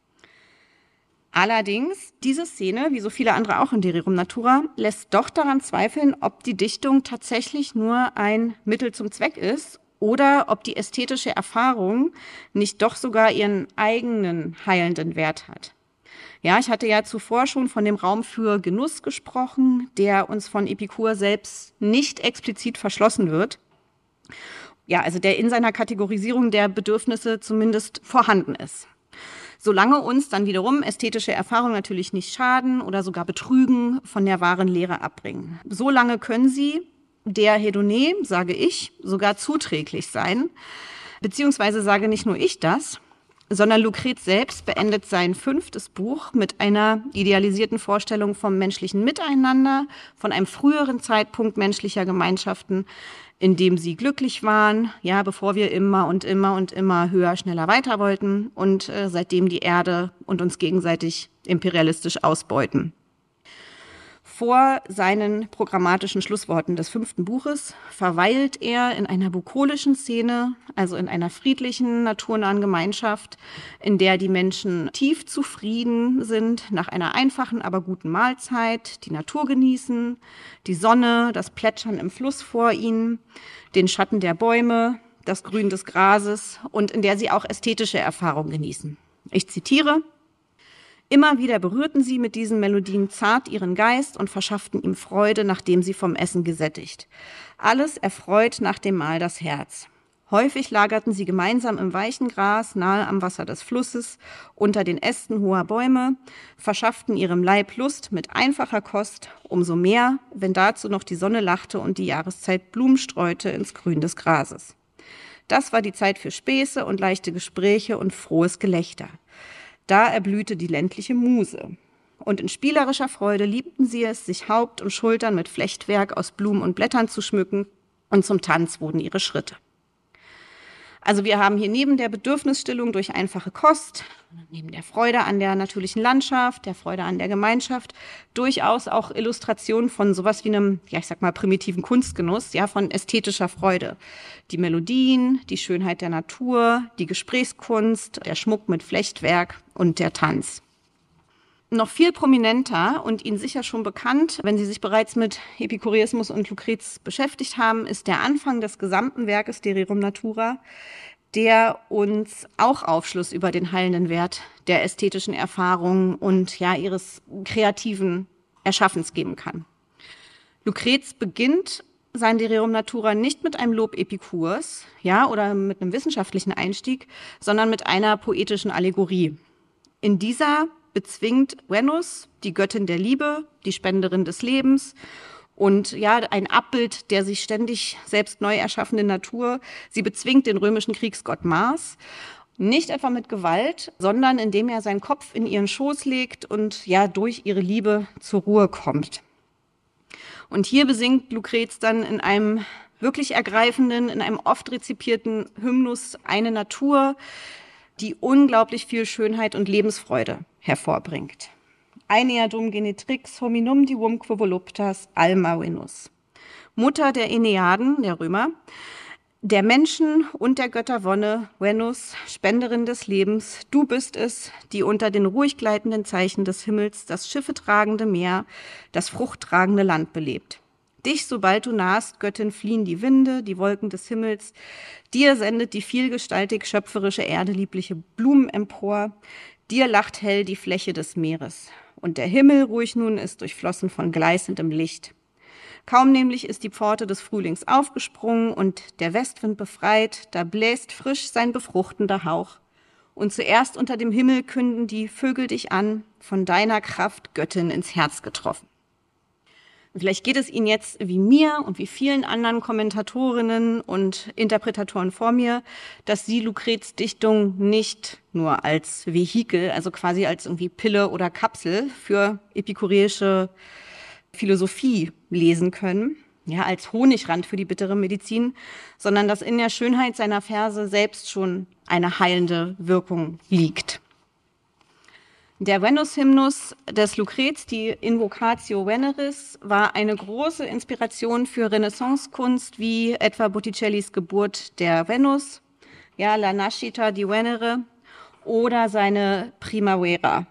Allerdings, diese Szene, wie so viele andere auch in De Rerum Natura, lässt doch daran zweifeln, ob die Dichtung tatsächlich nur ein Mittel zum Zweck ist oder ob die ästhetische Erfahrung nicht doch sogar ihren eigenen heilenden Wert hat. Ja, ich hatte ja zuvor schon von dem Raum für Genuss gesprochen, der uns von Epikur selbst nicht explizit verschlossen wird. Ja, also der in seiner Kategorisierung der Bedürfnisse zumindest vorhanden ist. Solange uns dann wiederum ästhetische Erfahrungen natürlich nicht schaden oder sogar betrügen, von der wahren Lehre abbringen. Solange können sie der Hedonie, sage ich, sogar zuträglich sein. Beziehungsweise sage nicht nur ich das, sondern Lucrez selbst beendet sein fünftes Buch mit einer idealisierten Vorstellung vom menschlichen Miteinander, von einem früheren Zeitpunkt menschlicher Gemeinschaften, in dem sie glücklich waren, ja, bevor wir immer und immer und immer höher, schneller weiter wollten und äh, seitdem die Erde und uns gegenseitig imperialistisch ausbeuten. Vor seinen programmatischen Schlussworten des fünften Buches verweilt er in einer bukolischen Szene, also in einer friedlichen, naturnahen Gemeinschaft, in der die Menschen tief zufrieden sind nach einer einfachen, aber guten Mahlzeit, die Natur genießen, die Sonne, das Plätschern im Fluss vor ihnen, den Schatten der Bäume, das Grün des Grases und in der sie auch ästhetische Erfahrungen genießen. Ich zitiere: Immer wieder berührten sie mit diesen Melodien zart ihren Geist und verschafften ihm Freude, nachdem sie vom Essen gesättigt. Alles erfreut nach dem Mahl das Herz. Häufig lagerten sie gemeinsam im weichen Gras nahe am Wasser des Flusses, unter den Ästen hoher Bäume, verschafften ihrem Leib Lust mit einfacher Kost, umso mehr, wenn dazu noch die Sonne lachte und die Jahreszeit Blumen streute ins Grün des Grases. Das war die Zeit für Späße und leichte Gespräche und frohes Gelächter. Da erblühte die ländliche Muse. Und in spielerischer Freude liebten sie es, sich Haupt und Schultern mit Flechtwerk aus Blumen und Blättern zu schmücken, und zum Tanz wurden ihre Schritte. Also wir haben hier neben der Bedürfnisstillung durch einfache Kost, neben der Freude an der natürlichen Landschaft, der Freude an der Gemeinschaft, durchaus auch Illustrationen von sowas wie einem, ja ich sag mal, primitiven Kunstgenuss, ja, von ästhetischer Freude. Die Melodien, die Schönheit der Natur, die Gesprächskunst, der Schmuck mit Flechtwerk und der Tanz. Noch viel prominenter und Ihnen sicher schon bekannt, wenn Sie sich bereits mit Epikureismus und Lucrez beschäftigt haben, ist der Anfang des gesamten Werkes De Rerum Natura, der uns auch Aufschluss über den heilenden Wert der ästhetischen Erfahrung und ja ihres kreativen Erschaffens geben kann. Lucrez beginnt sein De Rerum Natura nicht mit einem Lob Epikurs, ja, oder mit einem wissenschaftlichen Einstieg, sondern mit einer poetischen Allegorie. In dieser bezwingt Venus, die Göttin der Liebe, die Spenderin des Lebens und ja, ein Abbild der sich ständig selbst neu erschaffenden Natur. Sie bezwingt den römischen Kriegsgott Mars, nicht etwa mit Gewalt, sondern indem er seinen Kopf in ihren Schoß legt und ja, durch ihre Liebe zur Ruhe kommt. Und hier besingt Lucrez dann in einem wirklich ergreifenden, in einem oft rezipierten Hymnus eine Natur, die unglaublich viel Schönheit und Lebensfreude hervorbringt. Aenea dum genitrix hominum divumque voluptas alma Venus. Mutter der Aeneaden, der Römer, der Menschen und der Götter Wonne, Venus, Spenderin des Lebens, du bist es, die unter den ruhig gleitenden Zeichen des Himmels das schiffetragende Meer, das fruchttragende Land belebt. Dich, sobald du nahst, Göttin, fliehen die Winde, die Wolken des Himmels. Dir sendet die vielgestaltig schöpferische Erde liebliche Blumen empor. Dir lacht hell die Fläche des Meeres. Und der Himmel ruhig nun ist durchflossen von gleißendem Licht. Kaum nämlich ist die Pforte des Frühlings aufgesprungen und der Westwind befreit, da bläst frisch sein befruchtender Hauch. Und zuerst unter dem Himmel künden die Vögel dich an, von deiner Kraft, Göttin, ins Herz getroffen. Vielleicht geht es Ihnen jetzt wie mir und wie vielen anderen Kommentatorinnen und Interpretatoren vor mir, dass Sie Lucrez' Dichtung nicht nur als Vehikel, also quasi als irgendwie Pille oder Kapsel für epikureische Philosophie lesen können, ja, als Honigrand für die bittere Medizin, sondern dass in der Schönheit seiner Verse selbst schon eine heilende Wirkung liegt. Der Venus-Hymnus des Lucrez, die Invocatio Veneris, war eine große Inspiration für Renaissance-Kunst wie etwa Botticellis Geburt der Venus, ja, La Nascita di Venere oder seine Primavera.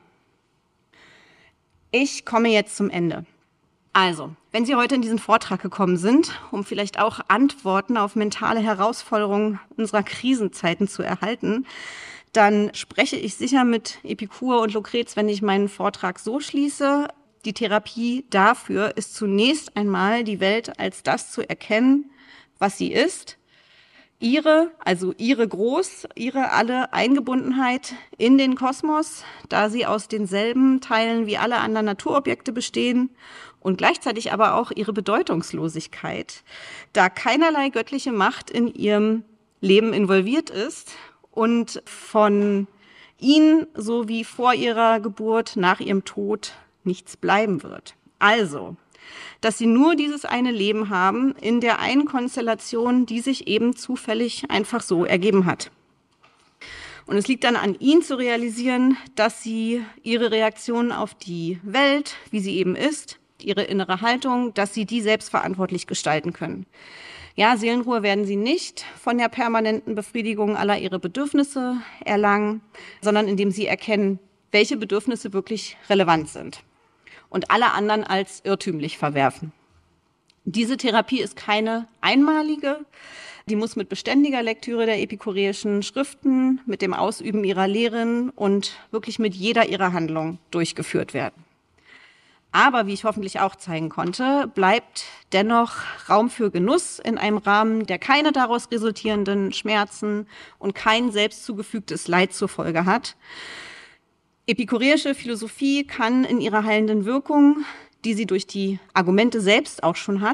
Ich komme jetzt zum Ende. Also, wenn Sie heute in diesen Vortrag gekommen sind, um vielleicht auch Antworten auf mentale Herausforderungen unserer Krisenzeiten zu erhalten, dann spreche ich sicher mit Epikur und Lucrez, wenn ich meinen Vortrag so schließe. Die Therapie dafür ist zunächst einmal, die Welt als das zu erkennen, was sie ist. Ihre, also ihre Groß, ihre alle Eingebundenheit in den Kosmos, da sie aus denselben Teilen wie alle anderen Naturobjekte bestehen und gleichzeitig aber auch ihre Bedeutungslosigkeit, da keinerlei göttliche Macht in ihrem Leben involviert ist und von ihnen, so wie vor ihrer Geburt, nach ihrem Tod, nichts bleiben wird. Also, dass sie nur dieses eine Leben haben in der einen Konstellation, die sich eben zufällig einfach so ergeben hat. Und es liegt dann an ihnen zu realisieren, dass sie ihre Reaktion auf die Welt, wie sie eben ist, ihre innere Haltung, dass sie die selbstverantwortlich gestalten können. Ja, Seelenruhe werden sie nicht von der permanenten Befriedigung aller ihrer Bedürfnisse erlangen, sondern indem sie erkennen, welche Bedürfnisse wirklich relevant sind und alle anderen als irrtümlich verwerfen. Diese Therapie ist keine einmalige, die muss mit beständiger Lektüre der epikureischen Schriften, mit dem Ausüben ihrer Lehren und wirklich mit jeder ihrer Handlungen durchgeführt werden. Aber, wie ich hoffentlich auch zeigen konnte, bleibt dennoch Raum für Genuss in einem Rahmen, der keine daraus resultierenden Schmerzen und kein selbst zugefügtes Leid zur Folge hat. Epikureische Philosophie kann in ihrer heilenden Wirkung, die sie durch die Argumente selbst auch schon hat,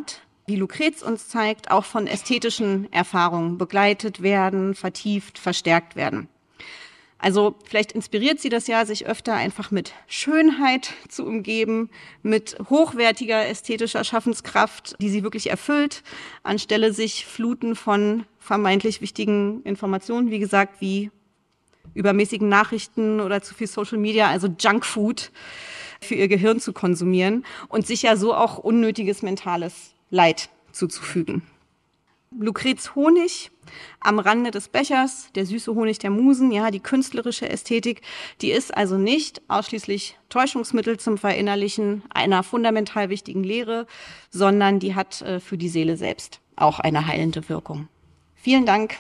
wie Lucrez uns zeigt, auch von ästhetischen Erfahrungen begleitet werden, vertieft, verstärkt werden. Also vielleicht inspiriert sie das ja, sich öfter einfach mit Schönheit zu umgeben, mit hochwertiger ästhetischer Schaffenskraft, die sie wirklich erfüllt, anstelle sich fluten von vermeintlich wichtigen Informationen, wie gesagt, wie übermäßigen Nachrichten oder zu viel Social Media, also Junkfood für ihr Gehirn zu konsumieren und sich ja so auch unnötiges mentales Leid zuzufügen. Lucrez Honig am Rande des Bechers, der süße Honig der Musen, ja, die künstlerische Ästhetik, die ist also nicht ausschließlich Täuschungsmittel zum Verinnerlichen einer fundamental wichtigen Lehre, sondern die hat äh, für die Seele selbst auch eine heilende Wirkung. Vielen Dank.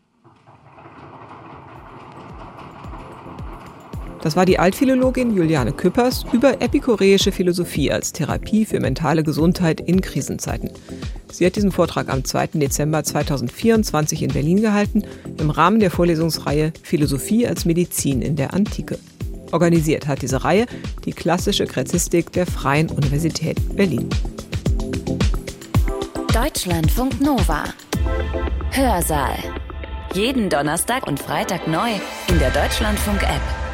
Das war die Altphilologin Juliane Küppers über epikureische Philosophie als Therapie für mentale Gesundheit in Krisenzeiten. Sie hat diesen Vortrag am zweiten Dezember zweitausendvierundzwanzig in Berlin gehalten, im Rahmen der Vorlesungsreihe Philosophie als Medizin in der Antike. Organisiert hat diese Reihe die klassische Gräzistik der Freien Universität Berlin. Deutschlandfunk Nova. Hörsaal. Jeden Donnerstag und Freitag neu in der Deutschlandfunk-App.